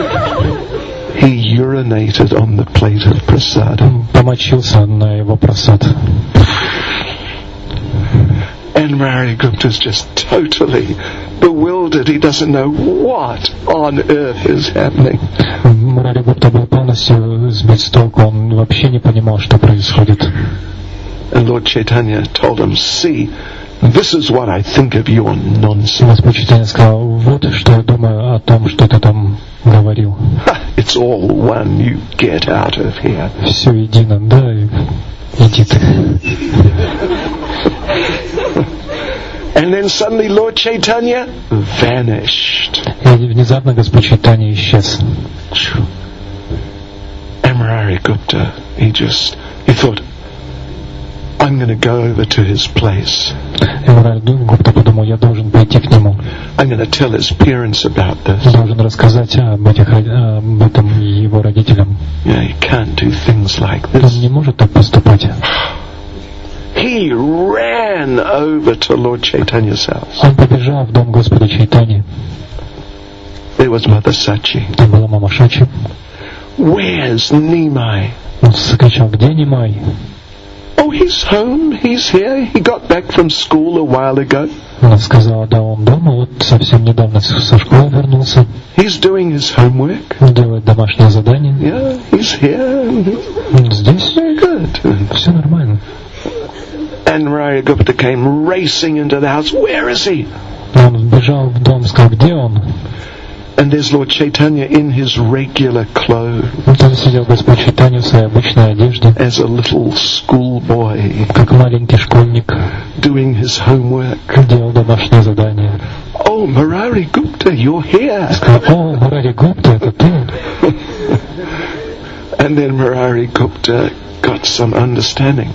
He urinated on the plate of prasad. Он помочился на его прасад. And Murari Gupta's just totally bewildered. He doesn't know what on earth is happening. Мурари Гупта был полностью сбит с толку. Он вообще не понимал, что происходит. And Lord Chaitanya told him, see, this is what I think of your nonsense. Господь Чайтанья сказал, вот что я думаю о том, что ты там говорил. It's all one. You get out of here. Все едино, да, иди ты. And then suddenly Lord Chaitanya vanished. И внезапно Господь Чайтанья исчез. And Murari Gupta, he just, he thought, I'm going to go over to his place. И Мурари Гупта подумал, я должен пойти к нему. I'm going to tell his parents about this. Должен рассказать об, этих, об этом его родителям. You know, you can't do things like Он this. не может так поступать. He ran over to Lord Chaitanya's house. Он побежал в дом Господа Чайтаньи. There was Mother Sachi. Там была мама Шачи. Where's Nimai? Он закричал, где Нимай? Oh, he's home. He's here. He got back from school a while ago. Она сказала, да, он дома, вот совсем недавно со школы вернулся. He's doing his homework. Делает домашнее задание. Yeah, he's here. Он здесь. Very good. Все нормально. And Murari Gupta came racing into the house. Where is he? Он бежал в дом, сказал, где он? And there's Lord Chaitanya in his regular clothes Там сидел Господь Чайтанья в своей обычной одежде, as a little schoolboy как маленький школьник, doing his homework. делал домашнее задание. Oh, Murari Gupta, you're here. Сказал, о, Мурари Гупта, это ты? And then Murari Gupta got some understanding.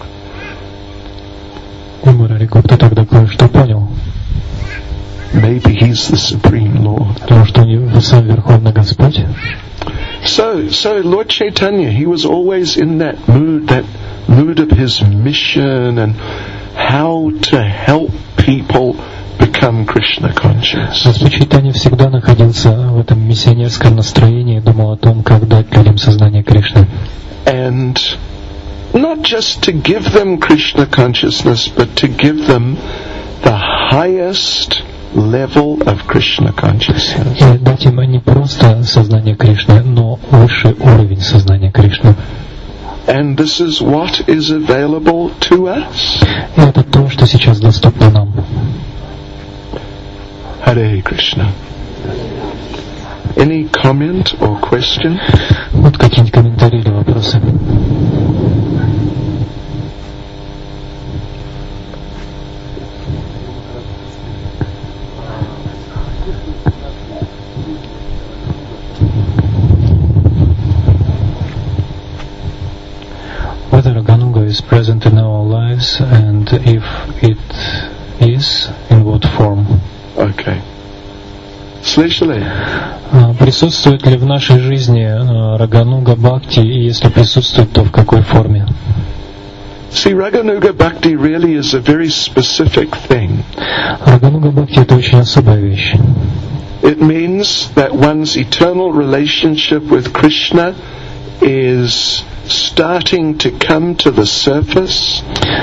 И Мурари Гупта тогда кое-что понял. Maybe he's the Supreme Lord. Потому что он сам Верховный Господь. So, so Lord Chaitanya, he was always in that mood, that mood of his mission and how to help people become Krishna conscious. Господь Чайтанья всегда находился в этом миссионерском настроении и думал о том, как дать людям сознание Кришны. And not just to give them Krishna consciousness, but to give them the highest level of Krishna consciousness. И дать им не просто сознание Кришны, но высший уровень сознания Кришны. And this is what is available to us. И это то, что сейчас доступно нам. Hare Krishna. Any comment or question? Вот какие-нибудь комментарии или вопросы? слышали? Присутствует ли в нашей жизни Рагануга Бхакти, и если присутствует, то в какой форме? See, Raganuga Bhakti really is a very specific thing. Рагануга Бхакти — это очень особая вещь. It means that one's eternal relationship with Krishna is starting to come to the surface.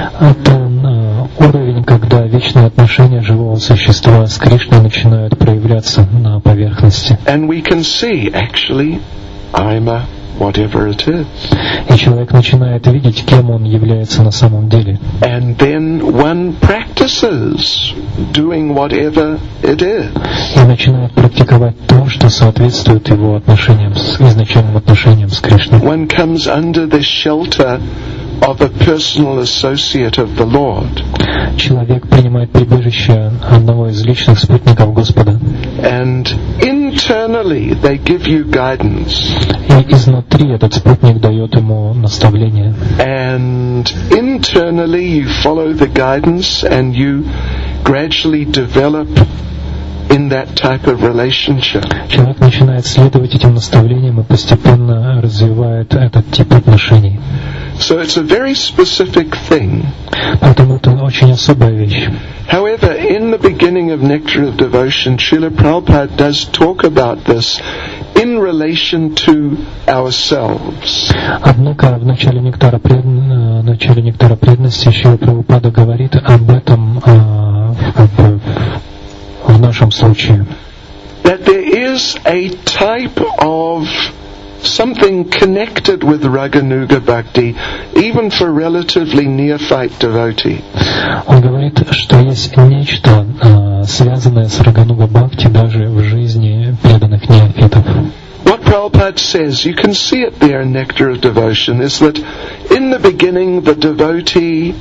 Это уровень, когда вечные отношения живого существа с Кришной начинают проявляться на поверхности. And we can see, actually, I'm a whatever it is. И человек начинает видеть, кем он является на самом деле. And then one practices doing whatever it is. И начинает практиковать то, что соответствует его отношениям, с изначальным отношениям с Кришной. One comes under the shelter of a personal associate of the Lord. Человек принимает прибежище одного из личных спутников Господа. And internally they give you guidance. И изнутри этот спутник дает ему наставление. And internally you follow the guidance and you gradually develop in that type of relationship. Человек начинает следовать этим наставлениям и постепенно развивает этот тип отношений. So it's a very specific thing. Поэтому это очень особая вещь. However, in the beginning of Nectar of Devotion, Srila Prabhupada does talk about this in relation to ourselves. Однако в начале нектара, пред... в начале нектара преданности Шрила Прабхупада говорит об этом а, в, в нашем случае. That there is a type of something connected with Raganuga Bhakti, even for relatively neophyte devotee. Он говорит, что есть нечто, э, связанное с Рагануга Бхакти даже в жизни преданных неофитов. What Prabhupada says, you can see it there in Nectar of Devotion, is that in the beginning the devotee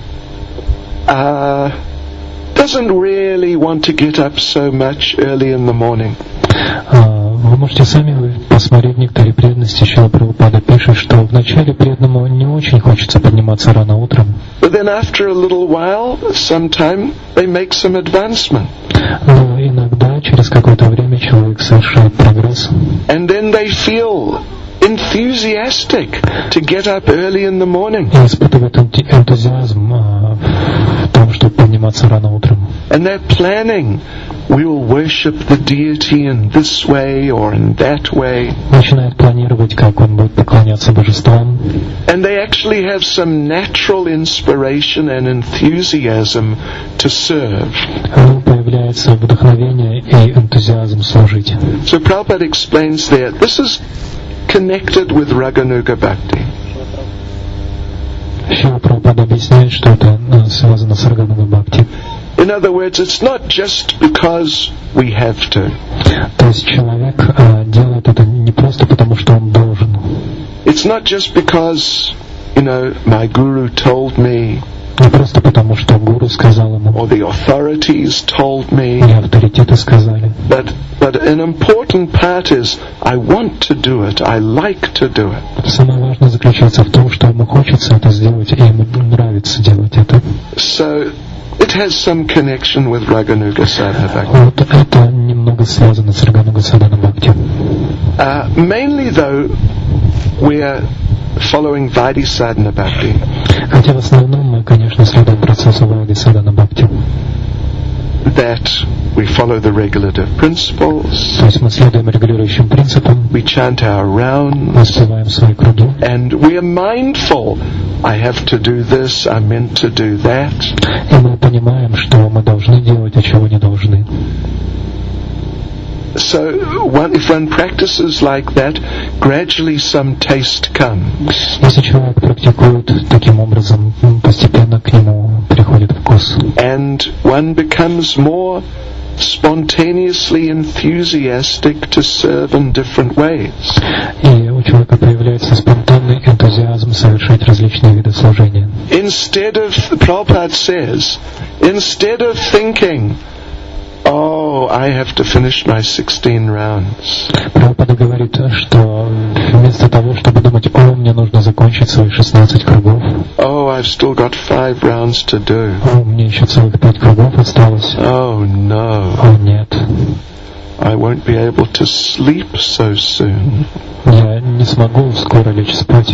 uh, doesn't really want to get up so much early in the morning. Вы можете сами посмотреть в некоторые преданности. Шрила Прабхупада пишет, что вначале преданному не очень хочется подниматься рано утром. But then after a little while, sometime they make some advancement. Но иногда, через какое-то время, человек совершает прогресс. And then they feel enthusiastic to get up early in the morning. И испытывает энтузиазм в том, чтобы подниматься рано утром. And they're planning. We will worship the deity in this way or in that way. Начинает планировать, как он будет поклоняться божествам. And they actually have some natural inspiration and enthusiasm to serve. У появляется вдохновение и энтузиазм служить. So Prabhupada explains there, this is connected with Raganuga Bhakti. Шрила Прабхупада объясняет, что это связано с Рагануга Бхакти. In other words, it's not just because we have to. То есть человек э, делает это не просто потому, что он должен. It's not just because, you know, my guru told me. Не просто потому, что гуру сказал ему. Or the authorities told me. Или авторитеты сказали. But, but an important part is, I want to do it. I like to do it. Самое важное заключается в том, что ему хочется это сделать, и ему нравится делать это. So, it has some connection with Raganuga Sadhana Bhakti. Вот это немного связано с Рагануга Садхана Бхакти. Uh, mainly, though, we're following Vaidhi Sadhana Bhakti. Хотя в основном мы, конечно, следуем процессу Вайди Садхана Бхакти. That we follow the regulative principles. То есть мы следуем регулирующим принципам. We chant our rounds. Мы спеваем свои круги. And we are mindful. I have to do this. I'm meant to do that. И мы понимаем, что мы должны делать, а чего не должны. So, one, if one practices like that, gradually some taste comes. Если человек практикует таким образом, постепенно к нему приходит вкус. And one becomes more spontaneously enthusiastic to serve in different ways. И у человека появляется спонтанный энтузиазм совершать различные виды служения. Instead of, Prabhupada says, instead of thinking, oh, I have to finish my sixteen rounds. Прабхупада говорит, что вместо того, чтобы думать, о, мне нужно закончить свои шестнадцать кругов. Oh, I've still got five rounds to do. О, мне еще целых пять кругов осталось. Oh, no. О, нет. I won't be able to sleep so soon. Я не смогу скоро лечь спать.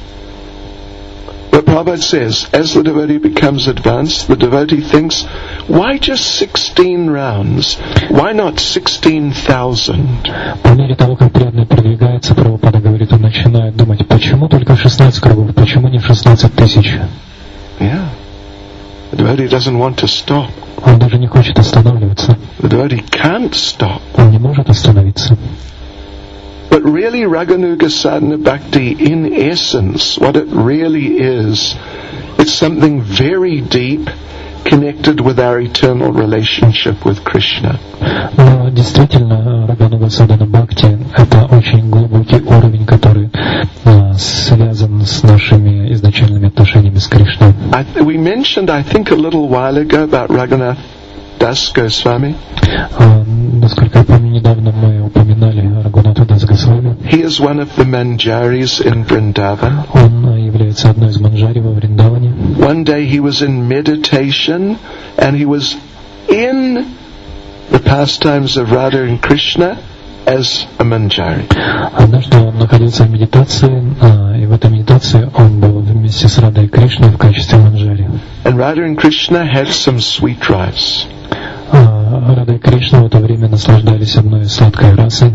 But Prabhupada says, as the devotee becomes advanced, the devotee thinks, why just sixteen rounds? Why not sixteen thousand? По мере того, как преданный продвигается, Прабхупада говорит, он начинает думать, почему только шестнадцать кругов, почему не шестнадцать тысяч? Yeah. The devotee doesn't want to stop. Он даже не хочет останавливаться. The devotee can't stop. Он не может остановиться. But really, Raganuga Sadhana Bhakti, in essence, what it really is, it's something very deep, connected with our eternal relationship with Krishna. Но действительно, Рагануга Садхана Бхакти — это очень глубокий уровень, который а, связан с нашими изначальными отношениями с Кришной. I, we mentioned, I think, a little while ago about Raghunath Das Goswami. А, насколько я помню, недавно мы упоминали Рагунатха Дас Госвами. He is one of the Manjaris in Vrindavan. Он является одной из манджари во Вриндаване. One day he was in meditation and he was in the pastimes of Radha and Krishna as a Manjari. Однажды он находился в медитации, а, и в этой медитации он был вместе с Радой и Кришной в качестве манджари. And Radha and Krishna had some sweet rice. А, Рада и Кришна в это время наслаждались одной сладкой расой.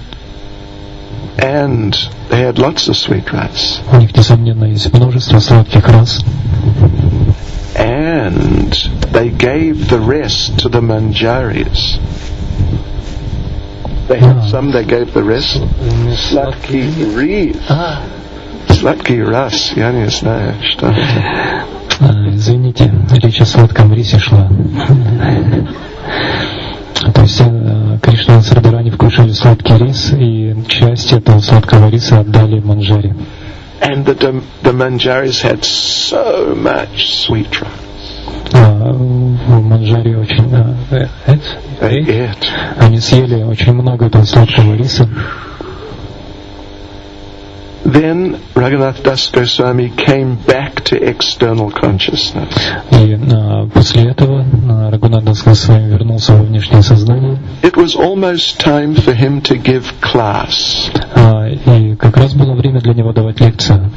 And they had lots of sweet rice. У них, несомненно, есть множество сладких рас. And they gave the rest to the Manjaris. They had Ah. some, they gave the rest. Sladki riz. Sladki ras, я не знаю, что это. А, извините, речь о сладком рисе шла. То есть э, Кришна и Сардарани вкушали сладкий рис, и часть этого сладкого риса отдали манджари. And the, the Manjaris had so much sweet rice. А, в манджаре очень... а, э, э, They э, ate. они съели очень много этого сладкого риса. Then Raghunath Das Goswami came back to external consciousness. И а, после этого а, Рагунат Дас Госвами вернулся во внешнее сознание. It was almost time for him to give class. А, и как раз было время для него давать лекцию.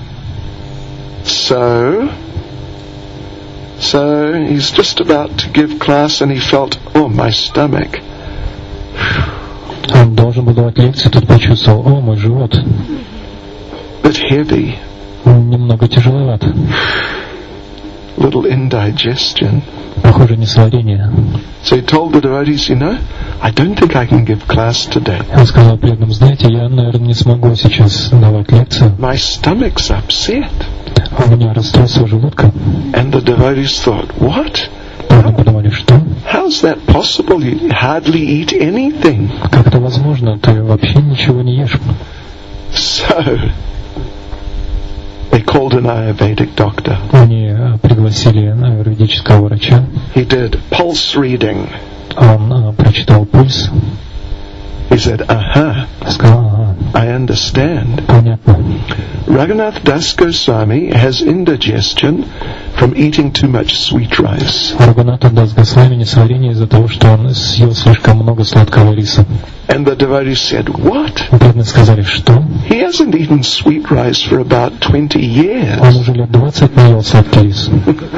So, so he's just about to give class and he felt, oh, my stomach. Он должен был давать лекцию, тут почувствовал, о, мой живот Bit heavy, немного тяжеловат, little indigestion. похоже, несварение. So he told the devotees, you know, I don't think I can give class today. Он сказал преданным, знаете, я, наверное, не смогу сейчас давать лекцию. My stomach's upset. У меня расстройство желудка. And the devotees thought, what? Преданные подумали, что? How's that possible? You hardly eat anything. Как это возможно? Ты вообще ничего не ешь. So, they called an Ayurvedic doctor. Они пригласили аюрведического врача. He did pulse reading. Он а, прочитал пульс. He said, aha, Сказал, ага, I understand. понятно. Raghunath Das Goswami has indigestion from eating too much sweet rice. Рагунатха Дас Госвами несварение из-за того, что он съел слишком много сладкого риса. And the devotees said, what? Преданные сказали, что? He hasn't eaten sweet rice for about twenty Он years. уже лет двадцать не ел сладкий рис.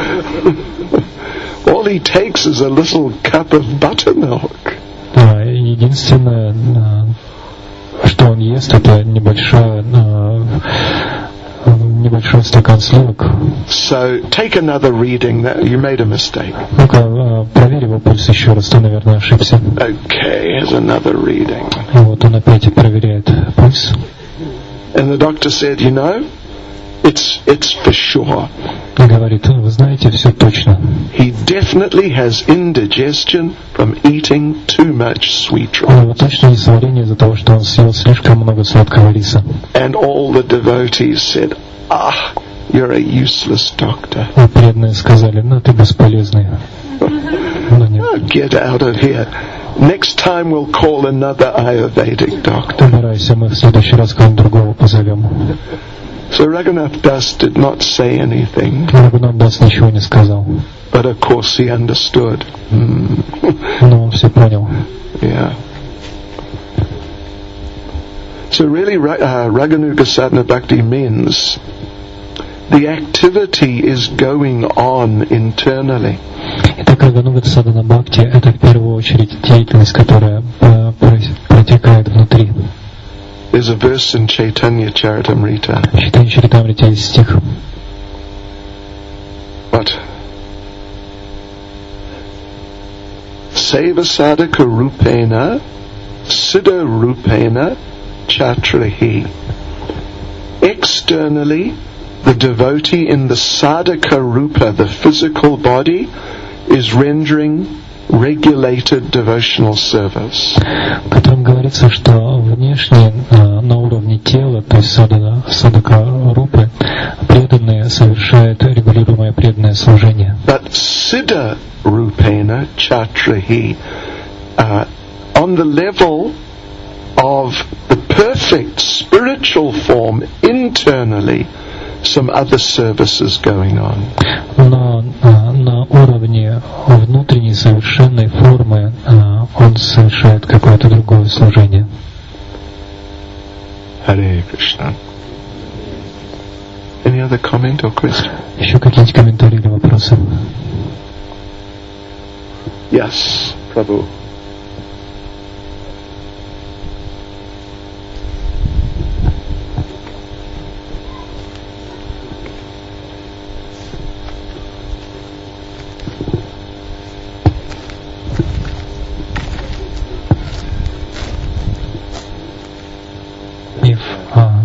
All he takes is a little cup of buttermilk. А, единственное, а, что он ест, это небольшой, а, небольшой стакан сливок. So take another reading. That you made a mistake. Ну-ка, а, проверь его пульс еще раз, ты, наверное, ошибся. Okay, here's another reading. И вот он опять проверяет пульс. And the doctor said, you know, it's it's for sure. И говорит, вы знаете, все точно. He definitely has indigestion from eating too much sweet У rice. него точно несварение из-за того, что он съел слишком много сладкого риса. And all the devotees said, ah, you're a useless doctor. И преданные сказали, ну ты бесполезный. Ну, нет. Oh, get out of here. Next time we'll call another Ayurvedic doctor. Убирайся, мы в следующий раз кого-нибудь другого позовем. So Raghunath Das did not say anything, Рагунат Дас ничего не сказал. but of course he understood. Hmm. Но он все понял. Yeah. So really, uh, Raganuga Sadhana Bhakti means the activity is going on internally. Итак, Рагануга Садхана Бхакти — это в первую очередь деятельность, которая протекает внутри. There's a verse in Chaitanya Charitamrita. В Chaitanya Charitamrita есть стих. What? Seva sadhaka rupena, siddha rupena, chatrahi. Externally, the devotee in the sadhaka rupa, the physical body, is rendering regulated devotional service. В котором говорится, что внешне на уровне тела, то есть садхана, садхака рупы, преданные совершают регулируемое преданное служение. But siddha rupena chatrahi, uh, on the level of the perfect spiritual form internally, some other services going on. Но на уровне внутренней совершенной формы он совершает какое-то другое служение. Харе Кришна. Any other comment or question? Еще какие-нибудь комментарии или вопросы? Yes, Prabhu. If uh,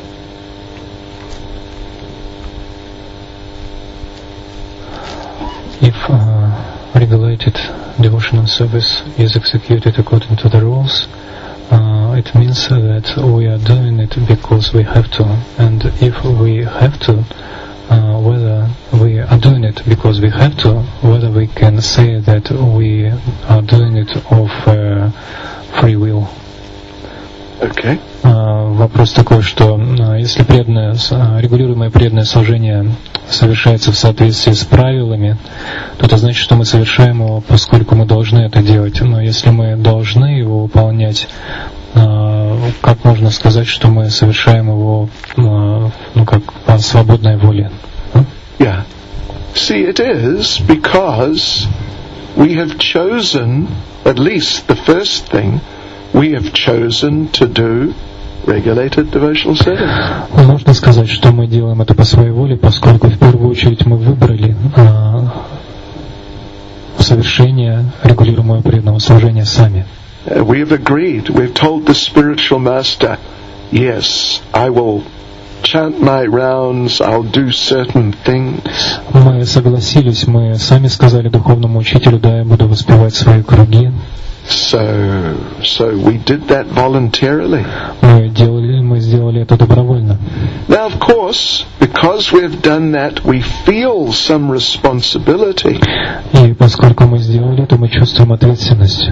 if uh, regulated devotional service is executed according to the rules, uh, it means that we are doing it because we have to, and if we have to, uh, whether we are doing it because we have to, whether we can say that we are doing it of uh, free will. Okay. Вопрос такой, что если преданное, регулируемое преданное служение совершается в соответствии с правилами, то это значит, что мы совершаем его, поскольку мы должны это делать. Но если мы должны его выполнять, как можно сказать, что мы совершаем его, ну, как по свободной воле? Yeah. See, it is because we have chosen, at least the first thing, we have chosen to do regulated devotional service. Можно сказать, что мы делаем это по своей воле, поскольку в первую очередь мы выбрали а, совершение регулируемого преданного служения сами. Uh, we have agreed, we've told the spiritual master, yes, I will chant my rounds, I'll do certain things. Мы согласились, мы сами сказали духовному учителю, да, я буду воспевать свои круги. So, so we did that voluntarily. Мы делали, мы сделали это добровольно. Now, of course, because we've done that, we feel some responsibility. И поскольку мы сделали это, мы чувствуем ответственность.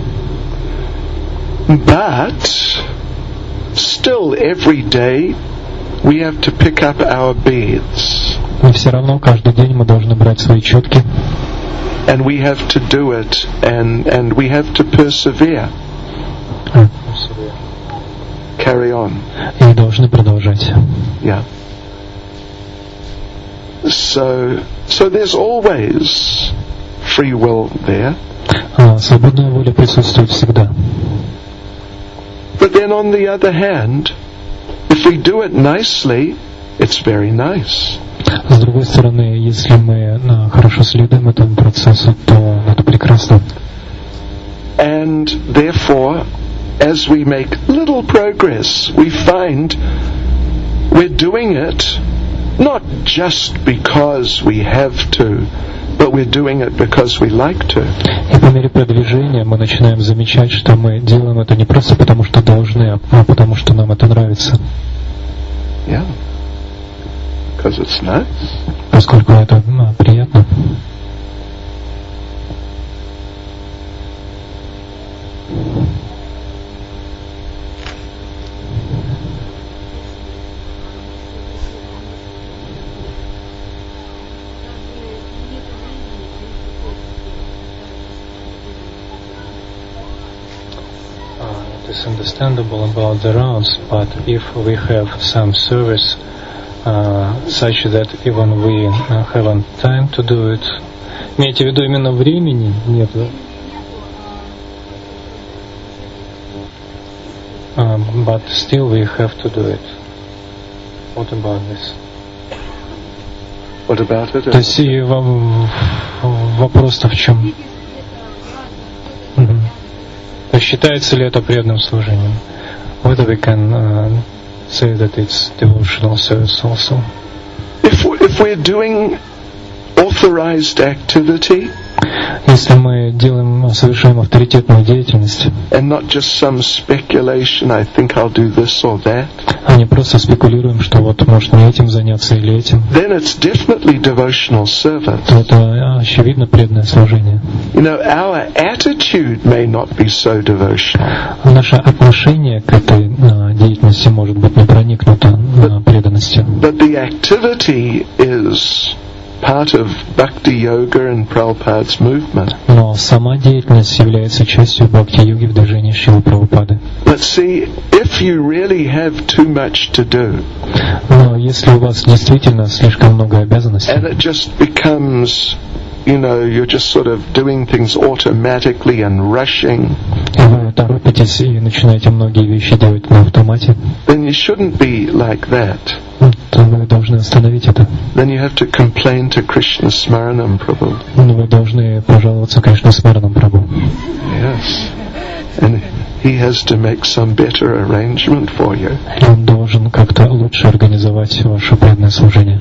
But still, every day we have to pick up our beads. Но все равно каждый день мы должны брать свои четки. And we have to do it, and, and we have to persevere. Carry on. И должны продолжать. Yeah. So, so there's always free will there. Свободная воля присутствует всегда. But then on the other hand, if we do it nicely, it's very nice. С другой стороны, если мы хорошо следуем этому процессу, то это прекрасно. And therefore, as we make little progress, we find we're doing it not just because we have to, but we're doing it because we like to. И по мере продвижения мы начинаем замечать, что мы делаем это не просто потому, что должны, а потому, что нам это нравится. Yeah. Because it's nice. Поскольку это ну, приятно. it's understandable about the rounds, but if we have some service uh, such that even we uh, haven't time to do it, имейте в виду именно времени нет, um, but still we have to do it. What about this? What about it? То есть и вопрос-то в чем? Mm-hmm. То есть считается ли это преданным служением? Whether we can uh, say that it's devotional service also? If we, if we're doing authorized activity, если мы делаем, совершаем авторитетную деятельность, and not just some speculation, I think I'll do this or that, а не просто спекулируем, что вот может мне этим заняться или этим, then it's definitely devotional service. то это очевидно преданное служение. You know, our attitude may not be so devotional. Наше отношение к этой uh, деятельности может быть не проникнуто uh, преданностью. But the activity is part of Bhakti Yoga and Prabhupada's movement. Но сама деятельность является частью бхакти-йоги в движении Шрилы Прабхупады. But see, if you really have too much to do, но если у вас действительно слишком много обязанностей, and it just becomes, you know, you're just sort of doing things automatically and rushing, и вы торопитесь и начинаете многие вещи делать на автомате, then you shouldn't be like that. то вы должны остановить это. Then you have to complain to Krishna Smaranam Prabhu. Вы должны пожаловаться Кришна Смаранам Прабху. Yes. And he has to make some better arrangement for you. И он должен как-то лучше организовать ваше преданное служение.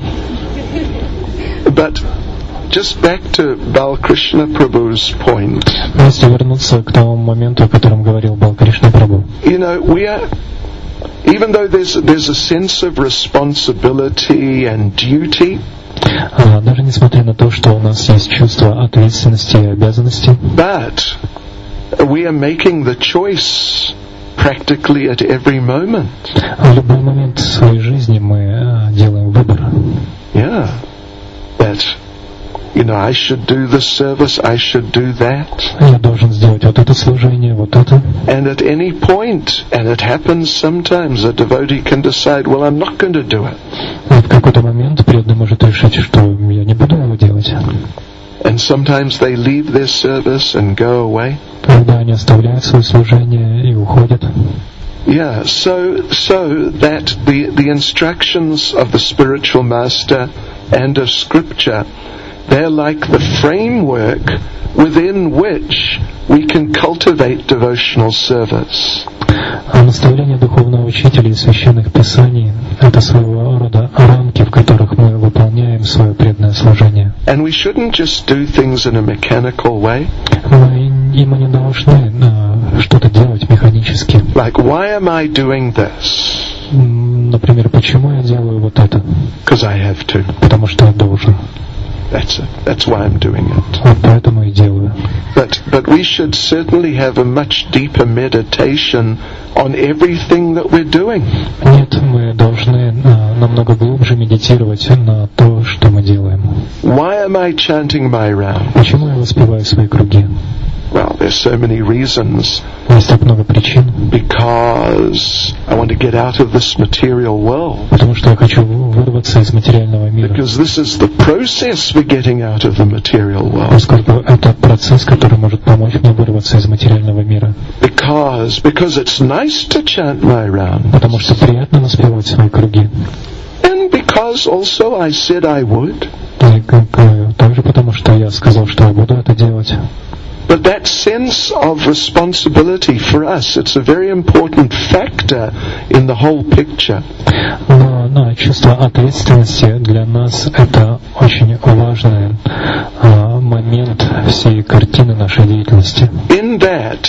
But just back to Balkrishna Prabhu's point. Если вернуться к тому моменту, о котором говорил Балкришна Прабху. You know, we are, even though there's there's a sense of responsibility and duty, а, даже несмотря на то, что у нас есть чувство ответственности и обязанностей, but we are making the choice practically at every moment. В любой момент своей жизни мы а, делаем выбор. Yeah, that, you know, I should do this service, I should do that. Я должен сделать вот это служение, вот это. And at any point, and it happens sometimes, a devotee can decide, well, I'm not going to do it. И в какой-то момент преданный может решить, что я не буду его делать. And sometimes they leave their service and go away. Когда они оставляют свое служение и уходят. Yeah, so so that the the instructions of the spiritual master and of scripture, they're like the framework within which we can cultivate devotional service. А наставления духовного учителя и священных писаний — это своего рода рамки, в которых мы выполняем свое преданное служение. And we shouldn't just do things in a mechanical way. Мы, и мы не должны uh, что-то делать механически. Like, why am I doing this? Например, почему я делаю вот это? Because I have to. Потому что я должен. That's it. That's why I'm doing it. Вот поэтому и делаю. But but we should certainly have a much deeper meditation on everything that we're doing. Нет, мы должны uh, намного глубже медитировать на то, что мы делаем. Why am I chanting my round? Почему я воспеваю свои круги? Well, there's so many reasons. Есть так много причин. Because I want to get out of this material world. Потому что я хочу вырваться из материального мира. Because this is the process for getting out of the material world. Поскольку это процесс, который может помочь мне вырваться из материального мира. Because because it's nice to chant my round. Потому что приятно воспевать свои круги. And because also I said I would. И также потому, что я сказал, что я буду это делать. But that sense of responsibility for us, it's a very important factor in the whole picture. Но, но чувство ответственности для нас — это очень важный а, момент всей картины нашей деятельности. In that,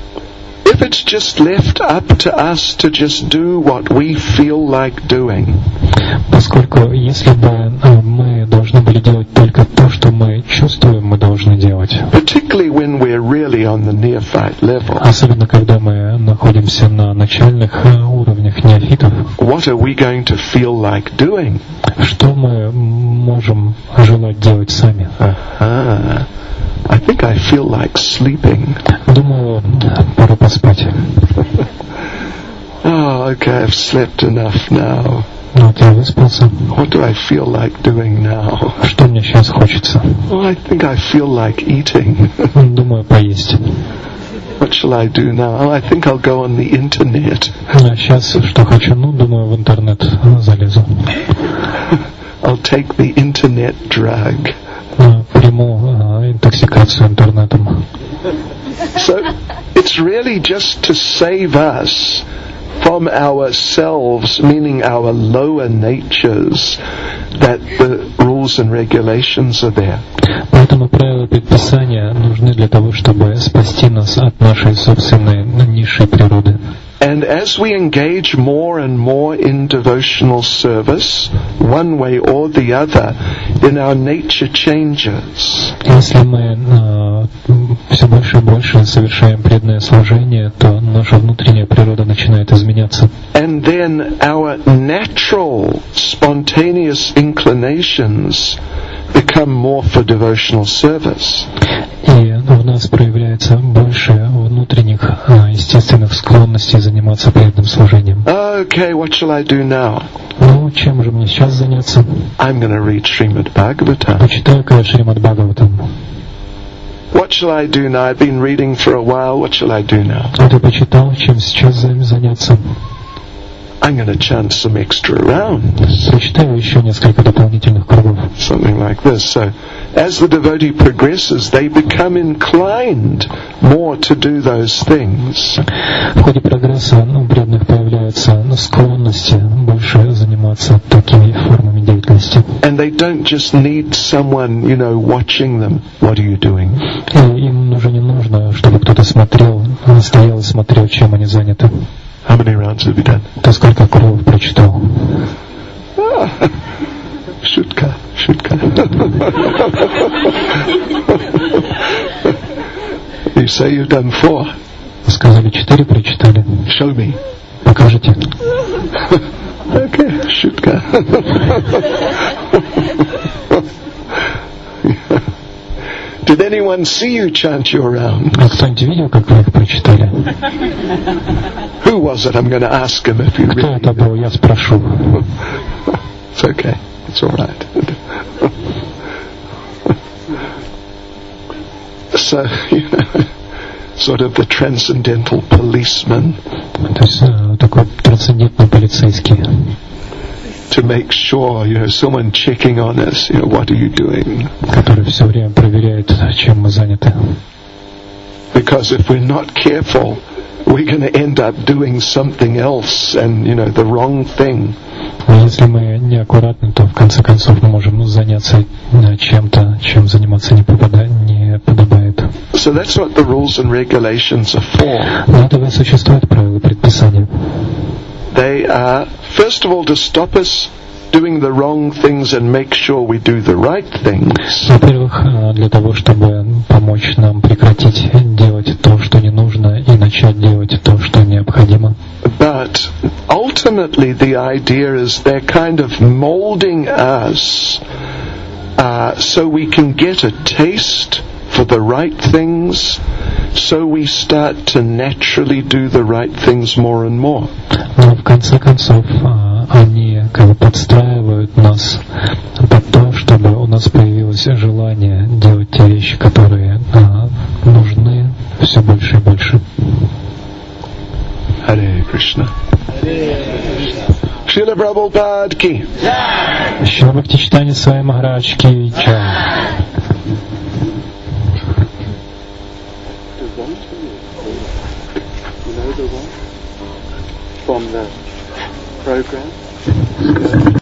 if it's just left up to us to just do what we feel like doing, поскольку если бы а, мы должны были делать только то, что мы чувствуем, мы должны делать. Particularly when we're really on the neophyte level. Особенно когда мы находимся на начальных а, уровнях неофитов. What are we going to feel like doing? Что мы можем желать делать сами? Uh-huh. I think I feel like sleeping. Думаю, пора поспать. Oh, okay, I've slept enough now. Вот я выспался. What do I feel like doing now? Что мне сейчас хочется? Oh, I think I feel like eating. Думаю, поесть. What shall I do now? Oh, I think I'll go on the internet. А сейчас что хочу? Ну, думаю, в интернет залезу. I'll take the internet drug. Приму а, интоксикацию интернетом. So, it's really just to save us from ourselves, meaning our lower natures, that the rules and regulations are there. Поэтому правила предписания нужны для того, чтобы спасти нас от нашей собственной низшей природы. And as we engage more and more in devotional service, one way or the other, then our nature changes. Если мы э, все больше и больше совершаем преданное служение, то наша внутренняя природа начинает изменяться. And then our natural, spontaneous inclinations become more for devotional service. И в нас проявляется больше внутренних э, естественных склонностей заниматься преданным служением. Okay, what shall I do now? Ну, чем же мне сейчас заняться? I'm going to read Srimad Bhagavatam. Почитаю-ка Шримад Бхагаватам. What shall I do now? I've been reading for a while. What shall I do now? Вот я почитал, чем сейчас заняться. I'm going to chant some extra rounds. Прочитаю еще несколько дополнительных кругов. Something like this. So, as the devotee progresses, they become inclined more to do those things. В ходе прогресса у преданных появляются склонности больше заниматься такими формами деятельности. And they don't just need someone, you know, watching them. What are you doing? И им уже не нужно, чтобы кто-то смотрел, стоял и смотрел, чем они заняты. How many rounds have you done? Ты сколько кругов прочитал? Ah, Shutka, Shutka. You say you've done four. Сказали, четыре прочитали. Show me. Покажите. Okay, Shutka. Did anyone see you chant your round? А кто-нибудь видел, как вы их прочитали? Who was it? I'm going to ask him if you Кто really это был? Я спрошу. It's okay. It's all right. So, you know, sort of the transcendental policeman. То есть такой трансцендентный полицейский. To make sure, you know, someone checking on us, you know, what are you doing? Который все время проверяет, чем мы заняты. Because if we're not careful, we're going to end up doing something else and, you know, the wrong thing. Если мы неаккуратны, то в конце концов мы можем заняться чем-то, чем заниматься не, попада, не подобает. So that's what the rules and regulations are for. Для этого и существуют правила предписания. They are, first of all, to stop us doing the wrong things and make sure we do the right things. Во-первых, для того, чтобы помочь нам прекратить делать то, что не нужно, и начать делать то, что необходимо. But ultimately the idea is they're kind of molding us uh, so we can get a taste for the right things, so we start to naturally do the right things more and more. Но в конце концов они как бы подстраивают нас под то, чтобы у нас появилось желание делать те вещи, которые нужны все больше и больше. Hare Krishna. Srila Prabhupada ki. Шрила Бхактичитания Свами Махарадж ки чай. From the program.